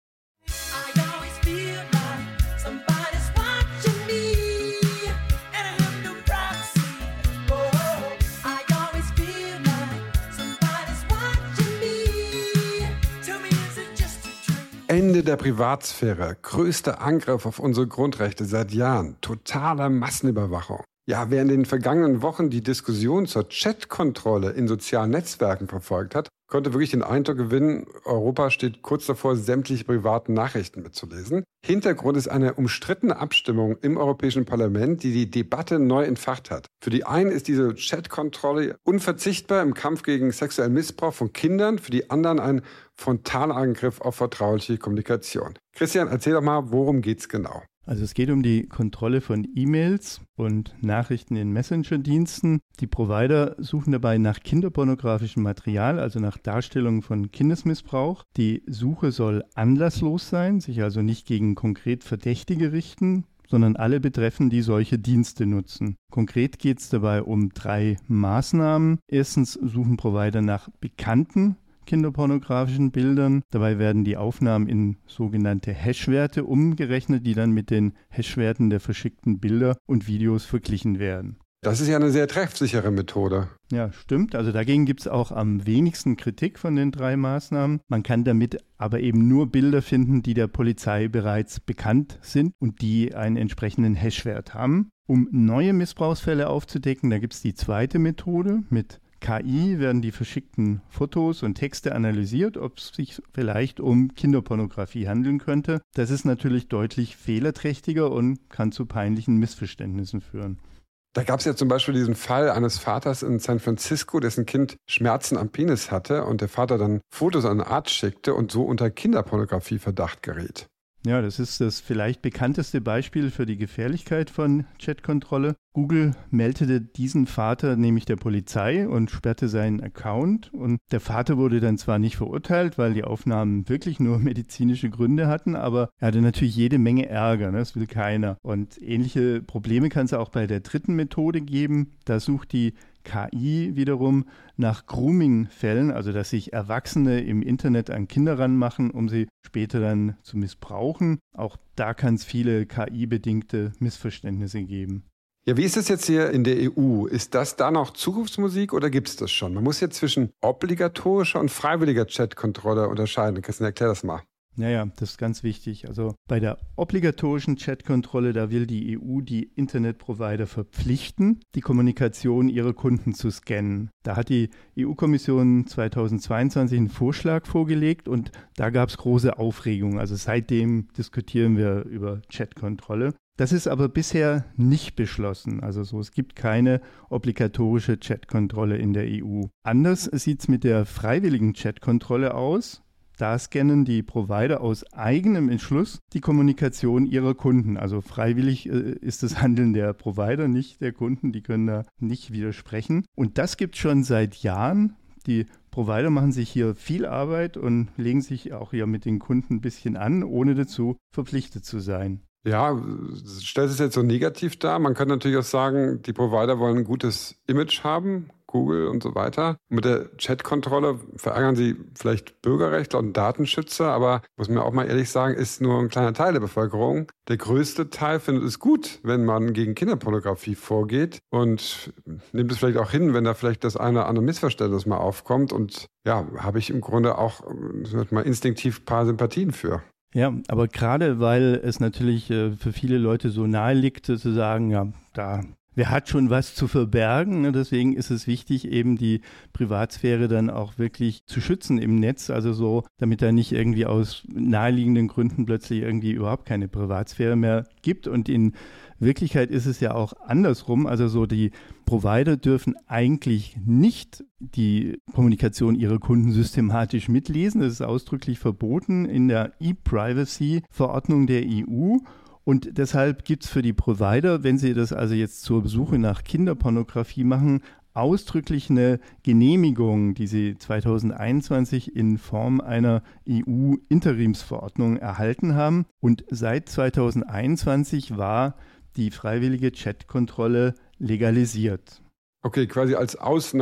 Ende der Privatsphäre, größter Angriff auf unsere Grundrechte seit Jahren, totale Massenüberwachung. Ja, wer in den vergangenen Wochen die Diskussion zur Chatkontrolle in sozialen Netzwerken verfolgt hat, konnte wirklich den Eindruck gewinnen, Europa steht kurz davor, sämtliche privaten Nachrichten mitzulesen. Hintergrund ist eine umstrittene Abstimmung im Europäischen Parlament, die die Debatte neu entfacht hat. Für die einen ist diese Chatkontrolle unverzichtbar im Kampf gegen sexuellen Missbrauch von Kindern, für die anderen ein Frontalangriff auf vertrauliche Kommunikation. Christian, erzähl doch mal, worum geht's genau? Also es geht um die Kontrolle von E-Mails und Nachrichten in Messenger-Diensten. Die Provider suchen dabei nach kinderpornografischem Material, also nach Darstellungen von Kindesmissbrauch. Die Suche soll anlasslos sein, sich also nicht gegen konkret Verdächtige richten, sondern alle betreffen, die solche Dienste nutzen. Konkret geht es dabei um 3 Maßnahmen. Erstens suchen Provider nach bekannten kinderpornografischen Bildern. Dabei werden die Aufnahmen in sogenannte Hash-Werte umgerechnet, die dann mit den Hash-Werten der verschickten Bilder und Videos verglichen werden. Das ist ja eine sehr treffsichere Methode. Ja, stimmt. Also dagegen gibt es auch am wenigsten Kritik von den 3 Maßnahmen. Man kann damit aber eben nur Bilder finden, die der Polizei bereits bekannt sind und die einen entsprechenden Hash-Wert haben. Um neue Missbrauchsfälle aufzudecken, da gibt es die zweite Methode. Mit KI werden die verschickten Fotos und Texte analysiert, ob es sich vielleicht um Kinderpornografie handeln könnte. Das ist natürlich deutlich fehlerträchtiger und kann zu peinlichen Missverständnissen führen. Da gab es ja zum Beispiel diesen Fall eines Vaters in San Francisco, dessen Kind Schmerzen am Penis hatte und der Vater dann Fotos an den Arzt schickte und so unter Kinderpornografieverdacht geriet. Ja, das ist das vielleicht bekannteste Beispiel für die Gefährlichkeit von Chatkontrolle. Google meldete diesen Vater nämlich der Polizei und sperrte seinen Account. Und der Vater wurde dann zwar nicht verurteilt, weil die Aufnahmen wirklich nur medizinische Gründe hatten, aber er hatte natürlich jede Menge Ärger, ne? Das will keiner. Und ähnliche Probleme kann es auch bei der dritten Methode geben. Da sucht die KI wiederum nach Grooming-Fällen, also dass sich Erwachsene im Internet an Kinder ranmachen, um sie später dann zu missbrauchen. Auch da kann es viele KI-bedingte Missverständnisse geben. Ja, wie ist es jetzt hier in der EU? Ist das da noch Zukunftsmusik oder gibt es das schon? Man muss jetzt zwischen obligatorischer und freiwilliger Chatkontrolle unterscheiden. Christian, erklär das mal. Ja, das ist ganz wichtig. Also bei der obligatorischen Chatkontrolle, da will die EU die Internetprovider verpflichten, die Kommunikation ihrer Kunden zu scannen. Da hat die EU-Kommission 2022 einen Vorschlag vorgelegt und da gab es große Aufregung. Also seitdem diskutieren wir über Chatkontrolle. Das ist aber bisher nicht beschlossen. Also es gibt keine obligatorische Chatkontrolle in der EU. Anders sieht es mit der freiwilligen Chatkontrolle aus. Da scannen die Provider aus eigenem Entschluss die Kommunikation ihrer Kunden. Also freiwillig ist das Handeln der Provider, nicht der Kunden. Die können da nicht widersprechen. Und das gibt es schon seit Jahren. Die Provider machen sich hier viel Arbeit und legen sich auch hier mit den Kunden ein bisschen an, ohne dazu verpflichtet zu sein. Ja, stellt es jetzt so negativ dar. Man kann natürlich auch sagen, die Provider wollen ein gutes Image haben, Google und so weiter. Mit der Chatkontrolle verärgern sie vielleicht Bürgerrechtler und Datenschützer, aber muss man auch mal ehrlich sagen, ist nur ein kleiner Teil der Bevölkerung. Der größte Teil findet es gut, wenn man gegen Kinderpornografie vorgeht und nimmt es vielleicht auch hin, wenn da vielleicht das eine oder andere Missverständnis mal aufkommt. Und ja, habe ich im Grunde auch mal instinktiv ein paar Sympathien für. Ja, aber gerade weil es natürlich für viele Leute so nahe liegt, zu sagen, ja, wer hat schon was zu verbergen? Ne? Deswegen ist es wichtig, eben die Privatsphäre dann auch wirklich zu schützen im Netz, also so, damit da nicht irgendwie aus naheliegenden Gründen plötzlich irgendwie überhaupt keine Privatsphäre mehr gibt. Und in Wirklichkeit ist es ja auch andersrum, also so die Provider dürfen eigentlich nicht die Kommunikation ihrer Kunden systematisch mitlesen. Das ist ausdrücklich verboten in der E-Privacy-Verordnung der EU. Und deshalb gibt es für die Provider, wenn sie das also jetzt zur Suche nach Kinderpornografie machen, ausdrücklich eine Genehmigung, die sie 2021 in Form einer EU-Interimsverordnung erhalten haben. Und seit 2021 war die freiwillige Chatkontrolle legalisiert. Okay, quasi als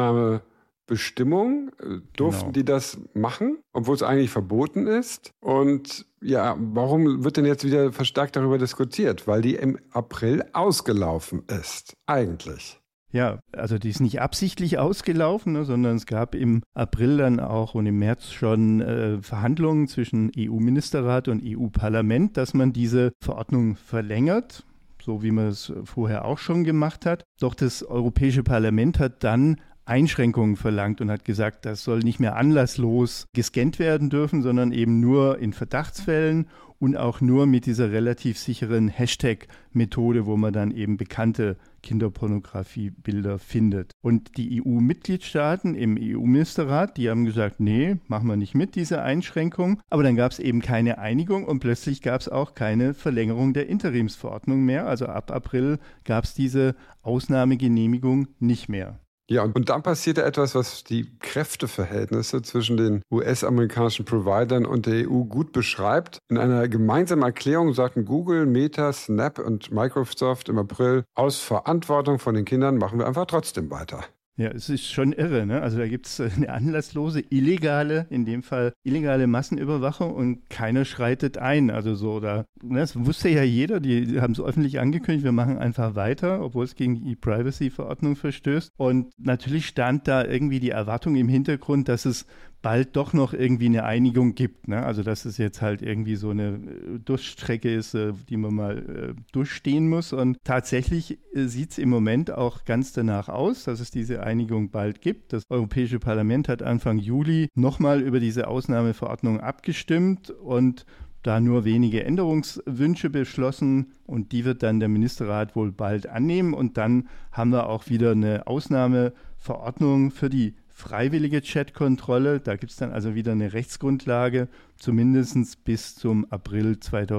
Ausnahmebestimmung durften die das machen, obwohl es eigentlich verboten ist. Und ja, warum wird denn jetzt wieder verstärkt darüber diskutiert? Weil die im April ausgelaufen ist, eigentlich. Ja, also die ist nicht absichtlich ausgelaufen, ne, sondern es gab im April dann auch und im März schon Verhandlungen zwischen EU-Ministerrat und EU-Parlament, dass man diese Verordnung verlängert, so wie man es vorher auch schon gemacht hat. Doch das Europäische Parlament hat dann Einschränkungen verlangt und hat gesagt, das soll nicht mehr anlasslos gescannt werden dürfen, sondern eben nur in Verdachtsfällen und auch nur mit dieser relativ sicheren Hashtag-Methode, wo man dann eben bekannte Kinderpornografie-Bilder findet. Und die EU-Mitgliedstaaten im EU-Ministerrat, die haben gesagt, nee, machen wir nicht mit, diese Einschränkung. Aber dann gab es eben keine Einigung und plötzlich gab es auch keine Verlängerung der Interimsverordnung mehr. Also ab April gab es diese Ausnahmegenehmigung nicht mehr. Ja, und dann passierte etwas, was die Kräfteverhältnisse zwischen den US-amerikanischen Providern und der EU gut beschreibt. In einer gemeinsamen Erklärung sagten Google, Meta, Snap und Microsoft im April, aus Verantwortung von den Kindern machen wir einfach trotzdem weiter. Ja, es ist schon irre, ne? Also da gibt es eine anlasslose, illegale, in dem Fall illegale Massenüberwachung und keiner schreitet ein. Also so, das wusste ja jeder, die haben es öffentlich angekündigt, wir machen einfach weiter, obwohl es gegen die E-Privacy-Verordnung verstößt. Und natürlich stand da irgendwie die Erwartung im Hintergrund, dass es bald doch noch irgendwie eine Einigung gibt. Ne? Also dass es jetzt halt irgendwie so eine Durststrecke ist, die man mal durchstehen muss. Und tatsächlich sieht es im Moment auch ganz danach aus, dass es diese Einigung bald gibt. Das Europäische Parlament hat Anfang Juli nochmal über diese Ausnahmeverordnung abgestimmt und da nur wenige Änderungswünsche beschlossen und die wird dann der Ministerrat wohl bald annehmen. Und dann haben wir auch wieder eine Ausnahmeverordnung für die freiwillige Chatkontrolle. Da gibt es dann also wieder eine Rechtsgrundlage, zumindest bis zum April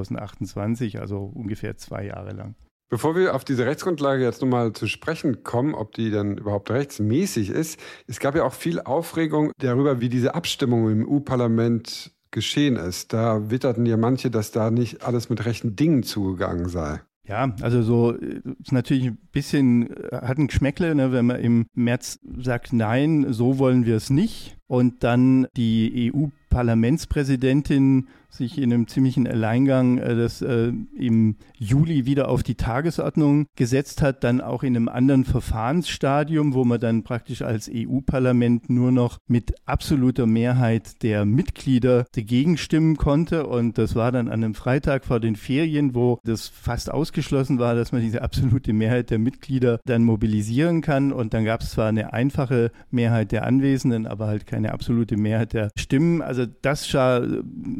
2028, also ungefähr 2 Jahre lang. Bevor wir auf diese Rechtsgrundlage jetzt nochmal zu sprechen kommen, ob die dann überhaupt rechtsmäßig ist, es gab ja auch viel Aufregung darüber, wie diese Abstimmung im EU-Parlament geschehen ist. Da witterten ja manche, dass da nicht alles mit rechten Dingen zugegangen sei. Ja, also so ist natürlich ein bisschen, hat ein Geschmäckle, ne, wenn man im März sagt, nein, so wollen wir es nicht. Und dann die EU-Parlamentspräsidentin sich in einem ziemlichen Alleingang das im Juli wieder auf die Tagesordnung gesetzt hat, dann auch in einem anderen Verfahrensstadium, wo man dann praktisch als EU-Parlament nur noch mit absoluter Mehrheit der Mitglieder dagegen stimmen konnte. Und das war dann an einem Freitag vor den Ferien, wo das fast ausgeschlossen war, dass man diese absolute Mehrheit der Mitglieder dann mobilisieren kann. Und dann gab es zwar eine einfache Mehrheit der Anwesenden, aber halt keine absolute Mehrheit der Stimmen. Also das sah schon ein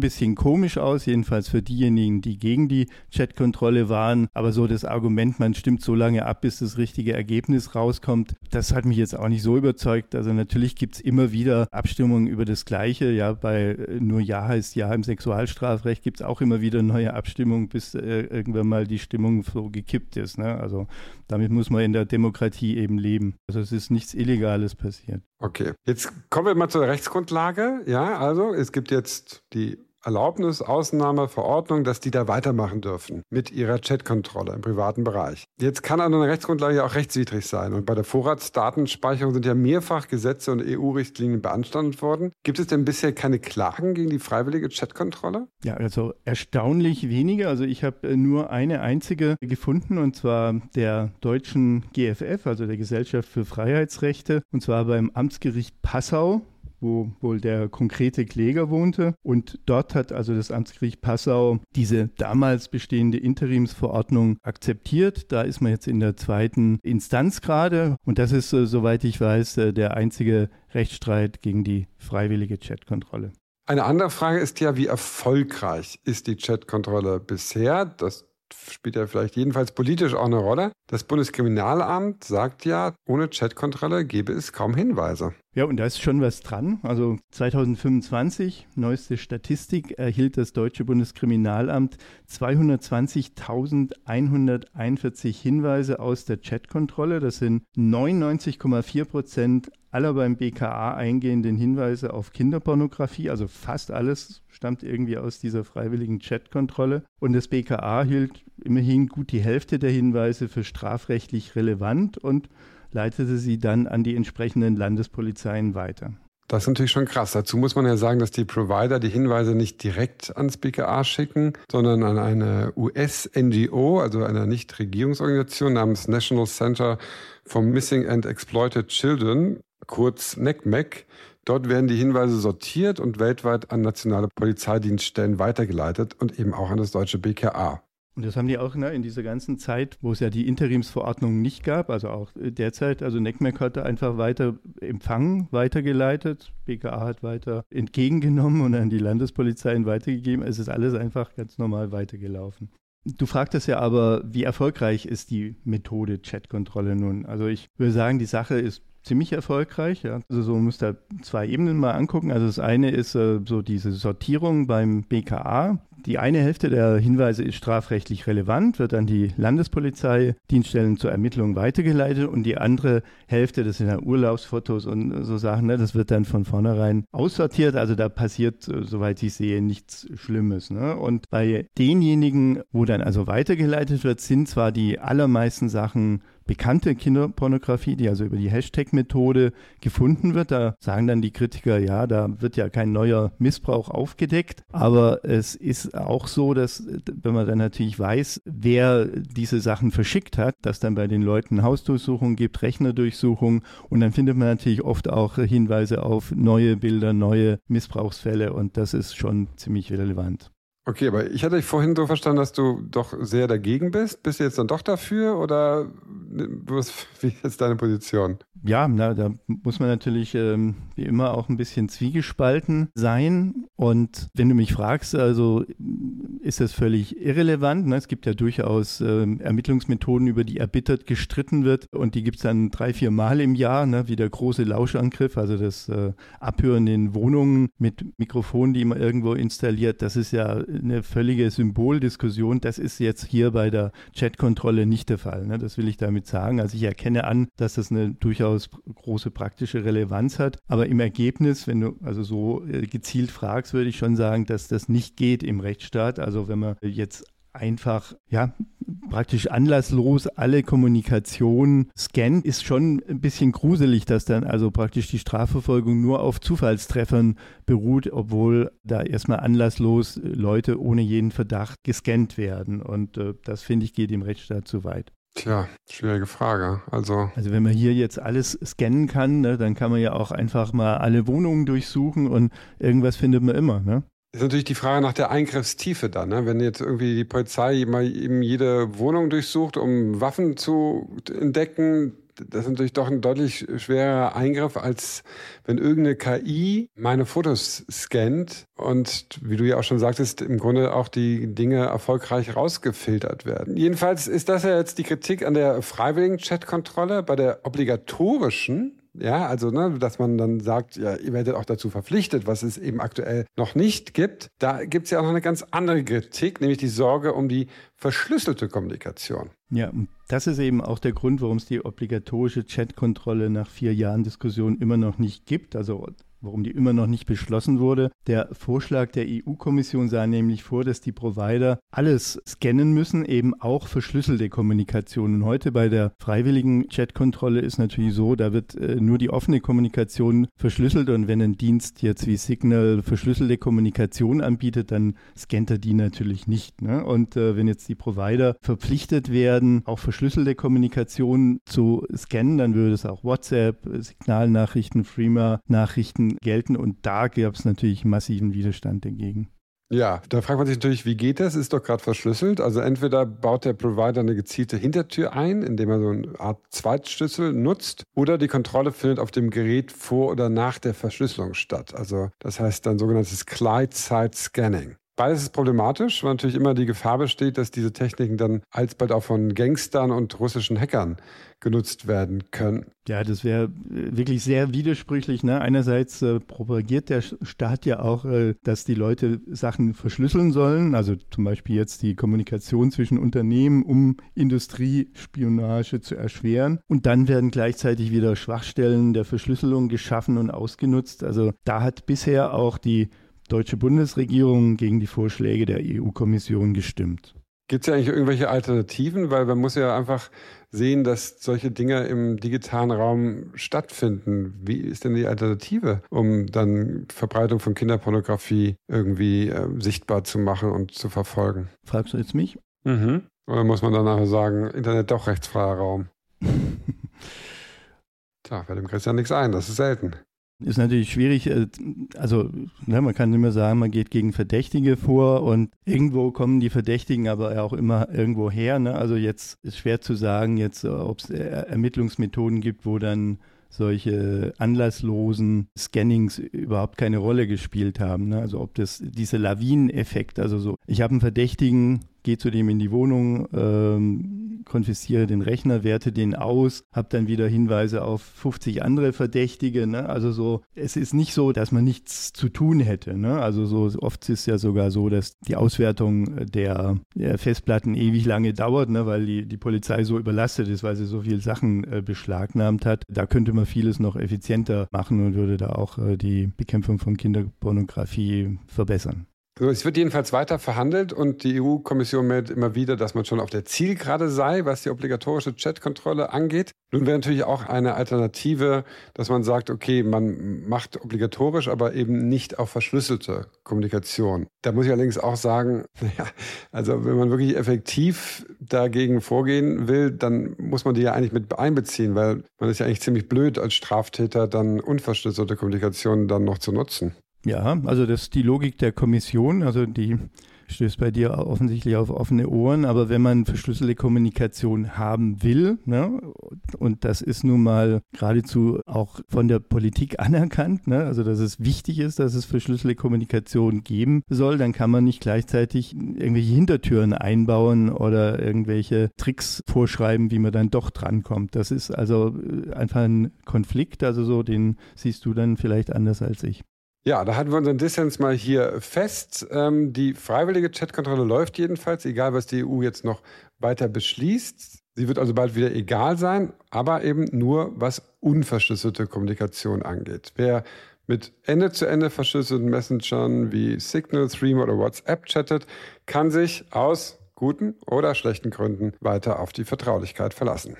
bisschen komisch aus, jedenfalls für diejenigen, die gegen die Chatkontrolle waren. Aber so das Argument, man stimmt so lange ab, bis das richtige Ergebnis rauskommt, das hat mich jetzt auch nicht so überzeugt. Also natürlich gibt es immer wieder Abstimmungen über das Gleiche. Ja, bei nur Ja heißt Ja im Sexualstrafrecht gibt es auch immer wieder neue Abstimmungen, bis irgendwann mal die Stimmung so gekippt ist. Ne? Also damit muss man in der Demokratie eben leben. Also es ist nichts Illegales passiert. Okay, jetzt kommen wir mal zur Rechtsgrundlage. Ja, also es gibt jetzt die Erlaubnis, Ausnahme, Verordnung, dass die da weitermachen dürfen mit ihrer Chatkontrolle im privaten Bereich. Jetzt kann eine Rechtsgrundlage ja auch rechtswidrig sein. Und bei der Vorratsdatenspeicherung sind ja mehrfach Gesetze und EU-Richtlinien beanstandet worden. Gibt es denn bisher keine Klagen gegen die freiwillige Chatkontrolle? Ja, also erstaunlich wenige. Also ich habe nur eine einzige gefunden, und zwar der deutschen GFF, also der Gesellschaft für Freiheitsrechte, und zwar beim Amtsgericht Passau, wo wohl der konkrete Kläger wohnte. Und dort hat also das Amtsgericht Passau diese damals bestehende Interimsverordnung akzeptiert. Da ist man jetzt in der zweiten Instanz gerade. Und das ist, soweit ich weiß, der einzige Rechtsstreit gegen die freiwillige Chatkontrolle. Eine andere Frage ist ja, wie erfolgreich ist die Chatkontrolle bisher? Das spielt ja vielleicht jedenfalls politisch auch eine Rolle. Das Bundeskriminalamt sagt ja, ohne Chatkontrolle gäbe es kaum Hinweise. Ja, und da ist schon was dran. Also 2025, neueste Statistik, erhielt das deutsche Bundeskriminalamt 220.141 Hinweise aus der Chatkontrolle. Das sind 99,4% aller beim BKA eingehenden Hinweise auf Kinderpornografie. Also fast alles stammt irgendwie aus dieser freiwilligen Chatkontrolle. Und das BKA hielt immerhin gut die Hälfte der Hinweise für strafrechtlich relevant und leitete sie dann an die entsprechenden Landespolizeien weiter. Das ist natürlich schon krass. Dazu muss man ja sagen, dass die Provider die Hinweise nicht direkt ans BKA schicken, sondern an eine US-NGO, also eine Nichtregierungsorganisation namens National Center for Missing and Exploited Children, kurz NECMEC. Dort werden die Hinweise sortiert und weltweit an nationale Polizeidienststellen weitergeleitet und eben auch an das deutsche BKA. Und das haben die auch in dieser ganzen Zeit, wo es ja die Interimsverordnung nicht gab, also auch derzeit, also NECMEC hat da einfach weiter empfangen, weitergeleitet, BKA hat weiter entgegengenommen und an die Landespolizeien weitergegeben. Es ist alles einfach ganz normal weitergelaufen. Du fragtest ja aber, wie erfolgreich ist die Methode Chatkontrolle nun? Also ich würde sagen, die Sache ist ziemlich erfolgreich. Ja. Also so muss da zwei Ebenen mal angucken. Also das eine ist so diese Sortierung beim BKA. Die eine Hälfte der Hinweise ist strafrechtlich relevant, wird an die Landespolizeidienststellen zur Ermittlung weitergeleitet und die andere Hälfte, das sind ja Urlaubsfotos und so Sachen, ne, das wird dann von vornherein aussortiert. Also da passiert, soweit ich sehe, nichts Schlimmes. Ne? Und bei denjenigen, wo dann also weitergeleitet wird, sind zwar die allermeisten Sachen bekannte Kinderpornografie, die also über die Hashtag-Methode gefunden wird. Da sagen dann die Kritiker, ja, da wird ja kein neuer Missbrauch aufgedeckt. Aber es ist auch so, dass, wenn man dann natürlich weiß, wer diese Sachen verschickt hat, dass dann bei den Leuten Hausdurchsuchungen gibt, Rechnerdurchsuchungen und dann findet man natürlich oft auch Hinweise auf neue Bilder, neue Missbrauchsfälle und das ist schon ziemlich relevant. Okay, aber ich hatte dich vorhin so verstanden, dass du doch sehr dagegen bist. Bist du jetzt dann doch dafür oder wie ist jetzt deine Position? Ja, da muss man natürlich wie immer auch ein bisschen zwiegespalten sein. Und wenn du mich fragst, also ist das völlig irrelevant. Ne? Es gibt ja durchaus Ermittlungsmethoden, über die erbittert gestritten wird. Und die gibt es dann 3-4 Mal im Jahr, ne? Wie der große Lauschangriff, also das Abhören in Wohnungen mit Mikrofonen, die man irgendwo installiert. Das ist ja eine völlige Symboldiskussion. Das ist jetzt hier bei der Chatkontrolle nicht der Fall. Ne? Das will ich damit sagen. Also ich erkenne an, dass das eine durchaus große praktische Relevanz hat. Aber im Ergebnis, wenn du also so gezielt fragst, würde ich schon sagen, dass das nicht geht im Rechtsstaat. Also wenn man jetzt einfach, ja, praktisch anlasslos alle Kommunikation scannt, ist schon ein bisschen gruselig, dass dann also praktisch die Strafverfolgung nur auf Zufallstreffern beruht, obwohl da erstmal anlasslos Leute ohne jeden Verdacht gescannt werden. Und das, finde ich, geht im Rechtsstaat zu weit. Tja, schwierige Frage. Also wenn man hier jetzt alles scannen kann, ne, dann kann man ja auch einfach mal alle Wohnungen durchsuchen und irgendwas findet man immer, ne? Ist natürlich die Frage nach der Eingriffstiefe dann, ne? Wenn jetzt irgendwie die Polizei mal eben jede Wohnung durchsucht, um Waffen zu entdecken, das ist natürlich doch ein deutlich schwerer Eingriff, als wenn irgendeine KI meine Fotos scannt und, wie du ja auch schon sagtest, im Grunde auch die Dinge erfolgreich rausgefiltert werden. Jedenfalls ist das ja jetzt die Kritik an der freiwilligen Chatkontrolle. Bei der obligatorischen, ja, also, dass man dann sagt, ja, ihr werdet auch dazu verpflichtet, was es eben aktuell noch nicht gibt. Da gibt es ja auch noch eine ganz andere Kritik, nämlich die Sorge um die verschlüsselte Kommunikation. Ja, und das ist eben auch der Grund, warum es die obligatorische Chatkontrolle nach 4 Jahren Diskussion immer noch nicht gibt, also warum die immer noch nicht beschlossen wurde. Der Vorschlag der EU-Kommission sah nämlich vor, dass die Provider alles scannen müssen, eben auch verschlüsselte Kommunikation. Und heute bei der freiwilligen Chatkontrolle ist natürlich so, da wird nur die offene Kommunikation verschlüsselt und wenn ein Dienst jetzt wie Signal verschlüsselte Kommunikation anbietet, dann scannt er die natürlich nicht, ne? Und wenn jetzt die Provider verpflichtet werden, auch verschlüsselte Kommunikation zu scannen, dann würde es auch WhatsApp, Signalnachrichten, Threema-Nachrichten gelten und da gab es natürlich massiven Widerstand dagegen. Ja, da fragt man sich natürlich, wie geht das? Ist doch gerade verschlüsselt. Also entweder baut der Provider eine gezielte Hintertür ein, indem er so eine Art Zweitschlüssel nutzt, oder die Kontrolle findet auf dem Gerät vor oder nach der Verschlüsselung statt. Also das heißt dann sogenanntes Client-Side-Scanning. Beides ist problematisch, weil natürlich immer die Gefahr besteht, dass diese Techniken dann alsbald auch von Gangstern und russischen Hackern genutzt werden können. Ja, das wäre wirklich sehr widersprüchlich, ne? Einerseits propagiert der Staat ja auch, dass die Leute Sachen verschlüsseln sollen, also zum Beispiel jetzt die Kommunikation zwischen Unternehmen, um Industriespionage zu erschweren. Und dann werden gleichzeitig wieder Schwachstellen der Verschlüsselung geschaffen und ausgenutzt. Also da hat bisher auch die deutsche Bundesregierung gegen die Vorschläge der EU-Kommission gestimmt. Gibt es ja eigentlich irgendwelche Alternativen? Weil man muss ja einfach sehen, dass solche Dinge im digitalen Raum stattfinden. Wie ist denn die Alternative, um dann Verbreitung von Kinderpornografie irgendwie sichtbar zu machen und zu verfolgen? Fragst du jetzt mich? Mhm. Oder muss man dann nachher sagen, Internet doch rechtsfreier Raum? Tja, fällt dem Christian nichts ein, das ist selten. Ist natürlich schwierig, also man kann immer sagen, man geht gegen Verdächtige vor und irgendwo kommen die Verdächtigen aber auch immer irgendwo her, ne? Also jetzt ist schwer zu sagen, jetzt ob es Ermittlungsmethoden gibt, wo dann solche anlasslosen Scannings überhaupt keine Rolle gespielt haben, ne? Also ob das dieser Lawineneffekt, also so, ich habe einen Verdächtigen, gehe zu dem in die Wohnung, konfisziere den Rechner, werte den aus, habe dann wieder Hinweise auf 50 andere Verdächtige, ne? Also so, es ist nicht so, dass man nichts zu tun hätte, ne? Also so oft ist es ja sogar so, dass die Auswertung der Festplatten ewig lange dauert, ne? Weil die Polizei so überlastet ist, weil sie so viele Sachen beschlagnahmt hat. Da könnte man vieles noch effizienter machen und würde da auch die Bekämpfung von Kinderpornografie verbessern. So, es wird jedenfalls weiter verhandelt und die EU-Kommission meldet immer wieder, dass man schon auf der Zielgerade sei, was die obligatorische Chatkontrolle angeht. Nun wäre natürlich auch eine Alternative, dass man sagt, okay, man macht obligatorisch, aber eben nicht auf verschlüsselte Kommunikation. Da muss ich allerdings auch sagen, ja, also wenn man wirklich effektiv dagegen vorgehen will, dann muss man die ja eigentlich mit einbeziehen, weil man ist ja eigentlich ziemlich blöd als Straftäter, dann unverschlüsselte Kommunikation dann noch zu nutzen. Ja, also das ist die Logik der Kommission, also die stößt bei dir offensichtlich auf offene Ohren, aber wenn man verschlüsselte Kommunikation haben will, ne, und das ist nun mal geradezu auch von der Politik anerkannt, ne, also dass es wichtig ist, dass es verschlüsselte Kommunikation geben soll, dann kann man nicht gleichzeitig irgendwelche Hintertüren einbauen oder irgendwelche Tricks vorschreiben, wie man dann doch drankommt. Das ist also einfach ein Konflikt, also so, den siehst du dann vielleicht anders als ich. Ja, da hatten wir unseren Dissens mal hier fest. Die freiwillige Chatkontrolle läuft jedenfalls, egal was die EU jetzt noch weiter beschließt. Sie wird also bald wieder egal sein, aber eben nur, was unverschlüsselte Kommunikation angeht. Wer mit Ende-zu-Ende verschlüsselten Messengern wie Signal, Threema oder WhatsApp chattet, kann sich aus guten oder schlechten Gründen weiter auf die Vertraulichkeit verlassen.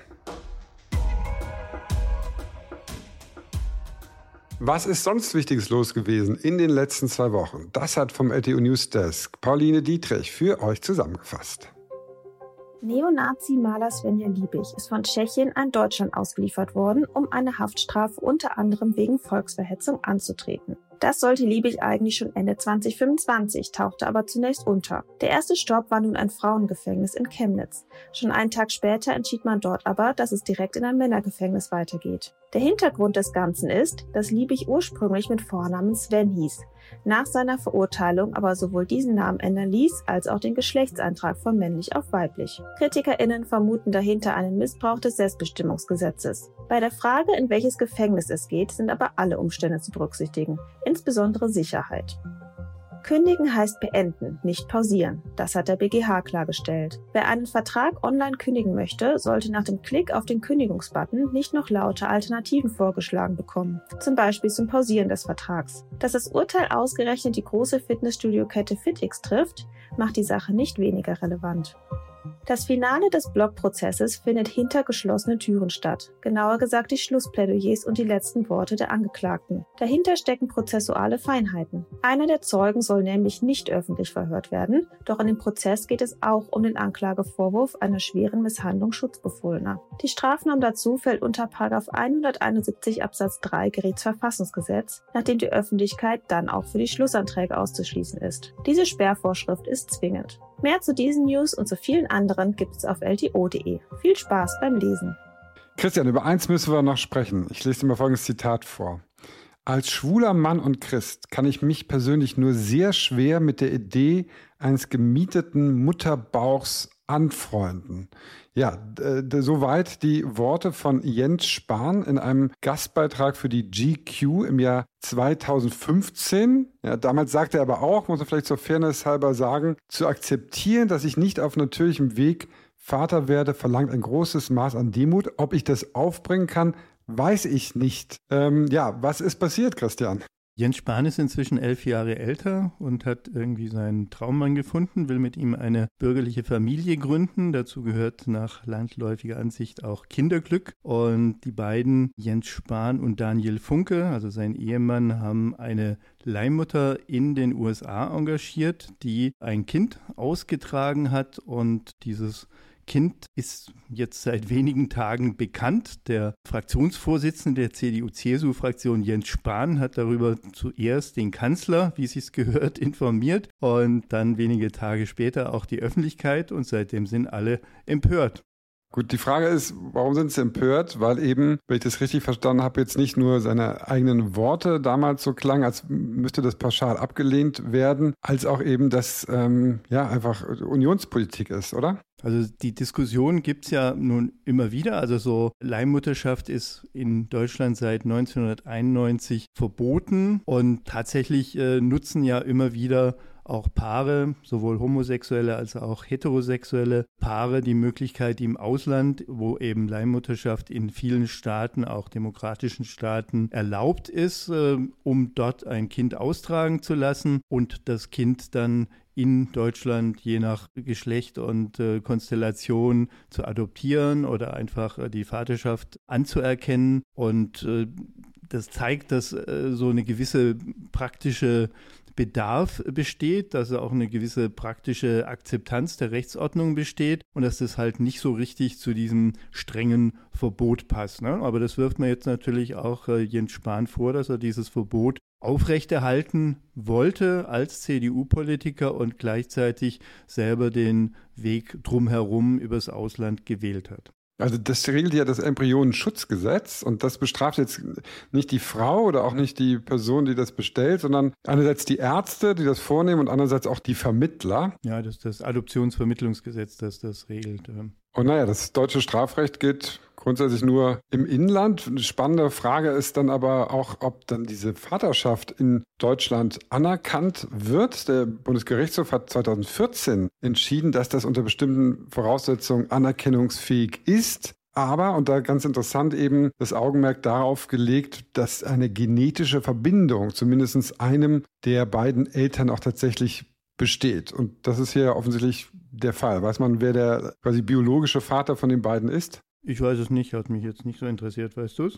Was ist sonst Wichtiges los gewesen in den letzten 2 Wochen? Das hat vom LTO Newsdesk Pauline Dietrich für euch zusammengefasst. Neonazi-Maler Svenja Liebig ist von Tschechien an Deutschland ausgeliefert worden, um eine Haftstrafe unter anderem wegen Volksverhetzung anzutreten. Das sollte Liebig eigentlich schon Ende 2025, tauchte aber zunächst unter. Der erste Stopp war nun ein Frauengefängnis in Chemnitz. Schon einen Tag später entschied man dort aber, dass es direkt in ein Männergefängnis weitergeht. Der Hintergrund des Ganzen ist, dass Liebig ursprünglich mit Vornamen Sven hieß, nach seiner Verurteilung aber sowohl diesen Namen ändern ließ, als auch den Geschlechtseintrag von männlich auf weiblich. KritikerInnen vermuten dahinter einen Missbrauch des Selbstbestimmungsgesetzes. Bei der Frage, in welches Gefängnis es geht, sind aber alle Umstände zu berücksichtigen, insbesondere Sicherheit. Kündigen heißt beenden, nicht pausieren. Das hat der BGH klargestellt. Wer einen Vertrag online kündigen möchte, sollte nach dem Klick auf den Kündigungsbutton nicht noch lauter Alternativen vorgeschlagen bekommen. Zum Beispiel zum Pausieren des Vertrags. Dass das Urteil ausgerechnet die große Fitnessstudio-Kette FitX trifft, macht die Sache nicht weniger relevant. Das Finale des Blogprozesses findet hinter geschlossenen Türen statt. Genauer gesagt die Schlussplädoyers und die letzten Worte der Angeklagten. Dahinter stecken prozessuale Feinheiten. Einer der Zeugen soll nämlich nicht öffentlich verhört werden, doch in dem Prozess geht es auch um den Anklagevorwurf einer schweren Misshandlung Schutzbefohlener. Die Strafnorm dazu fällt unter § 171 Absatz 3 Gerichtsverfassungsgesetz, nachdem die Öffentlichkeit dann auch für die Schlussanträge auszuschließen ist. Diese Sperrvorschrift ist zwingend. Mehr zu diesen News und zu vielen anderen gibt es auf lto.de. Viel Spaß beim Lesen. Christian, über eins müssen wir noch sprechen. Ich lese dir mal folgendes Zitat vor. Als schwuler Mann und Christ kann ich mich persönlich nur sehr schwer mit der Idee eines gemieteten Mutterbauchs anfreunden. Ja, soweit die Worte von Jens Spahn in einem Gastbeitrag für die GQ im Jahr 2015. Ja, damals sagte er aber auch, muss man vielleicht zur Fairness halber sagen, zu akzeptieren, dass ich nicht auf natürlichem Weg Vater werde, verlangt ein großes Maß an Demut. Ob ich das aufbringen kann, weiß ich nicht. Was ist passiert, Christian? Jens Spahn ist inzwischen 11 Jahre älter und hat irgendwie seinen Traummann gefunden, will mit ihm eine bürgerliche Familie gründen. Dazu gehört nach landläufiger Ansicht auch Kinderglück. Und die beiden, Jens Spahn und Daniel Funke, also sein Ehemann, haben eine Leihmutter in den USA engagiert, die ein Kind ausgetragen hat, und dieses Kind ist jetzt seit wenigen Tagen bekannt. Der Fraktionsvorsitzende der CDU-CSU-Fraktion Jens Spahn hat darüber zuerst den Kanzler, wie es sich gehört, informiert und dann wenige Tage später auch die Öffentlichkeit, und seitdem sind alle empört. Gut, die Frage ist, warum sind sie empört? Weil eben, wenn ich das richtig verstanden habe, jetzt nicht nur seine eigenen Worte damals so klang, als müsste das pauschal abgelehnt werden, als auch eben, dass einfach Unionspolitik ist, oder? Also die Diskussion gibt es ja nun immer wieder. Also so Leihmutterschaft ist in Deutschland seit 1991 verboten, und tatsächlich nutzen ja immer wieder auch Paare, sowohl homosexuelle als auch heterosexuelle Paare, die Möglichkeit, die im Ausland, wo eben Leihmutterschaft in vielen Staaten, auch demokratischen Staaten, erlaubt ist, um dort ein Kind austragen zu lassen und das Kind dann in Deutschland je nach Geschlecht und Konstellation zu adoptieren oder einfach die Vaterschaft anzuerkennen. Und das zeigt, dass so eine gewisse praktische Bedarf besteht, dass auch eine gewisse praktische Akzeptanz der Rechtsordnung besteht und dass das halt nicht so richtig zu diesem strengen Verbot passt. Ne? Aber das wirft man jetzt natürlich auch Jens Spahn vor, dass er dieses Verbot aufrechterhalten wollte als CDU-Politiker und gleichzeitig selber den Weg drumherum übers Ausland gewählt hat. Also das regelt ja das Embryonenschutzgesetz, und das bestraft jetzt nicht die Frau oder auch nicht die Person, die das bestellt, sondern einerseits die Ärzte, die das vornehmen, und andererseits auch die Vermittler. Ja, das ist das Adoptionsvermittlungsgesetz, das regelt. Und das deutsche Strafrecht gilt grundsätzlich nur im Inland. Eine spannende Frage ist dann aber auch, ob dann diese Vaterschaft in Deutschland anerkannt wird. Der Bundesgerichtshof hat 2014 entschieden, dass das unter bestimmten Voraussetzungen anerkennungsfähig ist. Aber, und da ganz interessant, eben das Augenmerk darauf gelegt, dass eine genetische Verbindung zumindest einem der beiden Eltern auch tatsächlich besteht. Und das ist hier offensichtlich der Fall. Weiß man, wer der quasi biologische Vater von den beiden ist? Ich weiß es nicht, hat mich jetzt nicht so interessiert, weißt du es?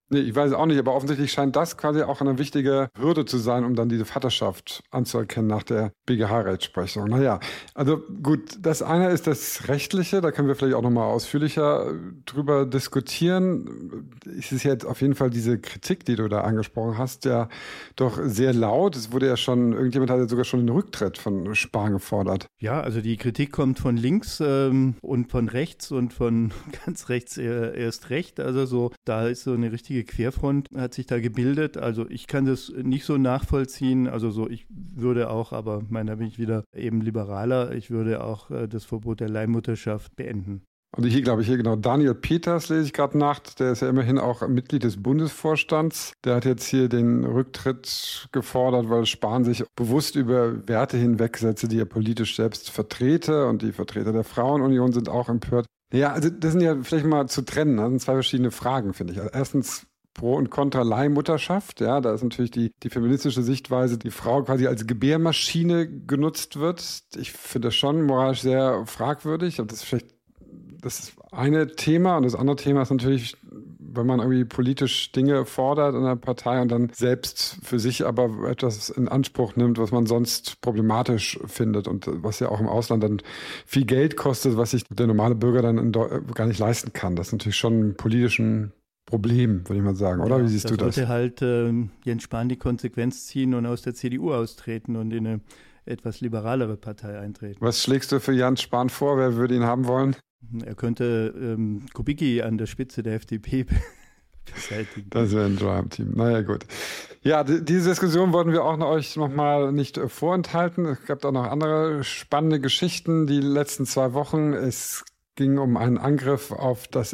Nee, ich weiß es auch nicht, aber offensichtlich scheint das quasi auch eine wichtige Hürde zu sein, um dann diese Vaterschaft anzuerkennen nach der BGH-Rechtsprechung. Naja, also gut, das eine ist das Rechtliche, da können wir vielleicht auch nochmal ausführlicher drüber diskutieren. Es ist jetzt auf jeden Fall diese Kritik, die du da angesprochen hast, ja doch sehr laut. Es wurde ja schon, irgendjemand hat ja sogar schon den Rücktritt von Spahn gefordert. Ja, also die Kritik kommt von links und von rechts und von ganz rechts erst recht. Also so, da ist so eine richtige Querfront hat sich da gebildet. Also ich kann das nicht so nachvollziehen. Also so, ich würde auch, aber da bin ich wieder eben liberaler, ich würde auch das Verbot der Leihmutterschaft beenden. Und hier glaube ich, genau, Daniel Peters lese ich gerade nach, der ist ja immerhin auch Mitglied des Bundesvorstands. Der hat jetzt hier den Rücktritt gefordert, weil Spahn sich bewusst über Werte hinwegsetze, die er politisch selbst vertrete. Und die Vertreter der Frauenunion sind auch empört. Ja, also das sind ja vielleicht mal zu trennen. Das sind zwei verschiedene Fragen, finde ich. Also erstens Pro und Contra Leihmutterschaft. Ja, da ist natürlich die feministische Sichtweise, die Frau quasi als Gebärmaschine genutzt wird. Ich finde das schon moralisch sehr fragwürdig. Und das ist eine Thema. Und das andere Thema ist natürlich, wenn man irgendwie politisch Dinge fordert in einer Partei und dann selbst für sich aber etwas in Anspruch nimmt, was man sonst problematisch findet und was ja auch im Ausland dann viel Geld kostet, was sich der normale Bürger dann gar nicht leisten kann. Das ist natürlich schon ein politischen Problem, würde ich mal sagen, oder? Ja, wie siehst du das? Da sollte halt Jens Spahn die Konsequenz ziehen und aus der CDU austreten und in eine etwas liberalere Partei eintreten. Was schlägst du für Jens Spahn vor? Wer würde ihn haben wollen? Er könnte Kubicki an der Spitze der FDP beseitigen. Das wäre ein Dream-Team. Naja, gut. Ja, diese Diskussion wollten wir auch euch nochmal nicht vorenthalten. Es gab auch noch andere spannende Geschichten die letzten 2 Wochen. Es ging um einen Angriff auf das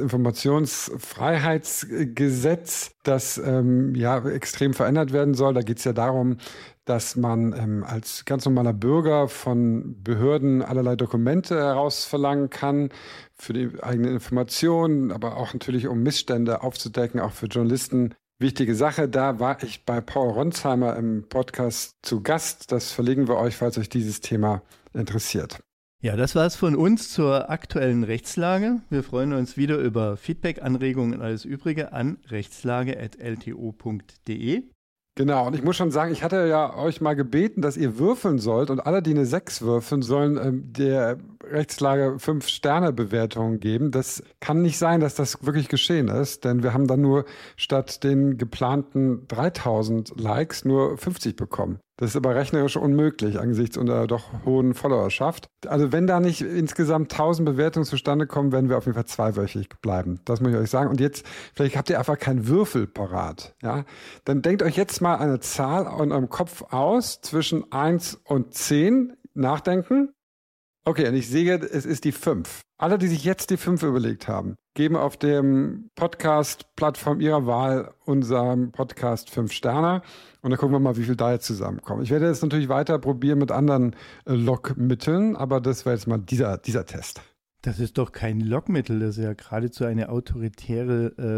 Informationsfreiheitsgesetz, das extrem verändert werden soll. Da geht es ja darum, dass man als ganz normaler Bürger von Behörden allerlei Dokumente herausverlangen kann für die eigene Information, aber auch natürlich, um Missstände aufzudecken, auch für Journalisten. Wichtige Sache, da war ich bei Paul Ronsheimer im Podcast zu Gast. Das verlinken wir euch, falls euch dieses Thema interessiert. Ja, das war es von uns zur aktuellen Rechtslage. Wir freuen uns wieder über Feedback, Anregungen und alles Übrige an rechtslage@lto.de. Genau, und ich muss schon sagen, ich hatte ja euch mal gebeten, dass ihr würfeln sollt und alle, die eine 6 würfeln, sollen der Rechtslage 5-Sterne-Bewertungen geben. Das kann nicht sein, dass das wirklich geschehen ist, denn wir haben dann nur statt den geplanten 3000 Likes nur 50 bekommen. Das ist aber rechnerisch unmöglich angesichts unserer doch hohen Followerschaft. Also wenn da nicht insgesamt 1000 Bewertungen zustande kommen, werden wir auf jeden Fall zweiwöchig bleiben. Das muss ich euch sagen. Und jetzt, vielleicht habt ihr einfach keinen Würfel parat. Ja? Dann denkt euch jetzt mal eine Zahl in eurem Kopf aus zwischen 1 und 10. Nachdenken. Okay, und ich sehe, es ist die 5. Alle, die sich jetzt die 5 überlegt haben, geben auf dem Podcast-Plattform ihrer Wahl unserem Podcast 5 Sterne. Und dann gucken wir mal, wie viel da jetzt zusammenkommen. Ich werde jetzt natürlich weiter probieren mit anderen Lockmitteln, aber das war jetzt mal dieser Test. Das ist doch kein Lockmittel, das ist ja geradezu eine autoritäre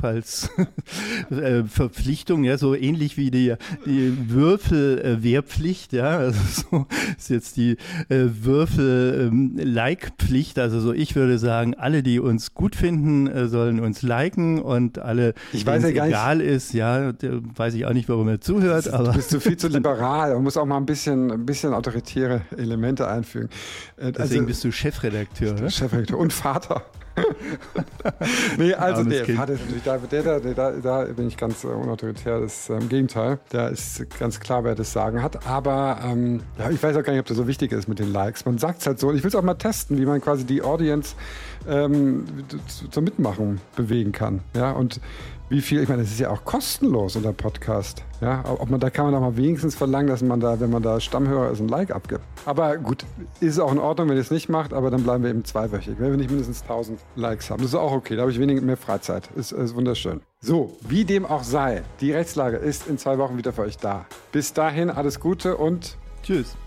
Zufallsverpflichtung, ja, so ähnlich wie die Würfel-Wehrpflicht, ja, also so ist jetzt die Würfel-Like-Pflicht, also so, ich würde sagen, alle, die uns gut finden, sollen uns liken und alle, denen es egal ist, ja, weiß ich auch nicht, warum er zuhört, aber. Du bist so viel zu liberal, man muss auch mal ein bisschen autoritäre Elemente einfügen. Deswegen bist du Chefredakteur, ne? Chefredakteur und Vater. Vater ist natürlich, da bin ich ganz unautoritär, das ist im Gegenteil. Da ist ganz klar, wer das Sagen hat. Aber ich weiß auch gar nicht, ob das so wichtig ist mit den Likes. Man sagt es halt so. Und ich will es auch mal testen, wie man quasi die Audience zum Mitmachen bewegen kann. Ja, und wie viel, ich meine, das ist ja auch kostenlos, unser Podcast. Ja, da kann man doch mal wenigstens verlangen, dass man da, wenn man da Stammhörer ist, ein Like abgibt. Aber gut, ist auch in Ordnung, wenn ihr es nicht macht, aber dann bleiben wir eben zweiwöchig, wenn wir nicht mindestens 1000 Likes haben. Das ist auch okay, da habe ich mehr Freizeit. Ist wunderschön. So, wie dem auch sei, die Rechtslage ist in 2 Wochen wieder für euch da. Bis dahin alles Gute und tschüss.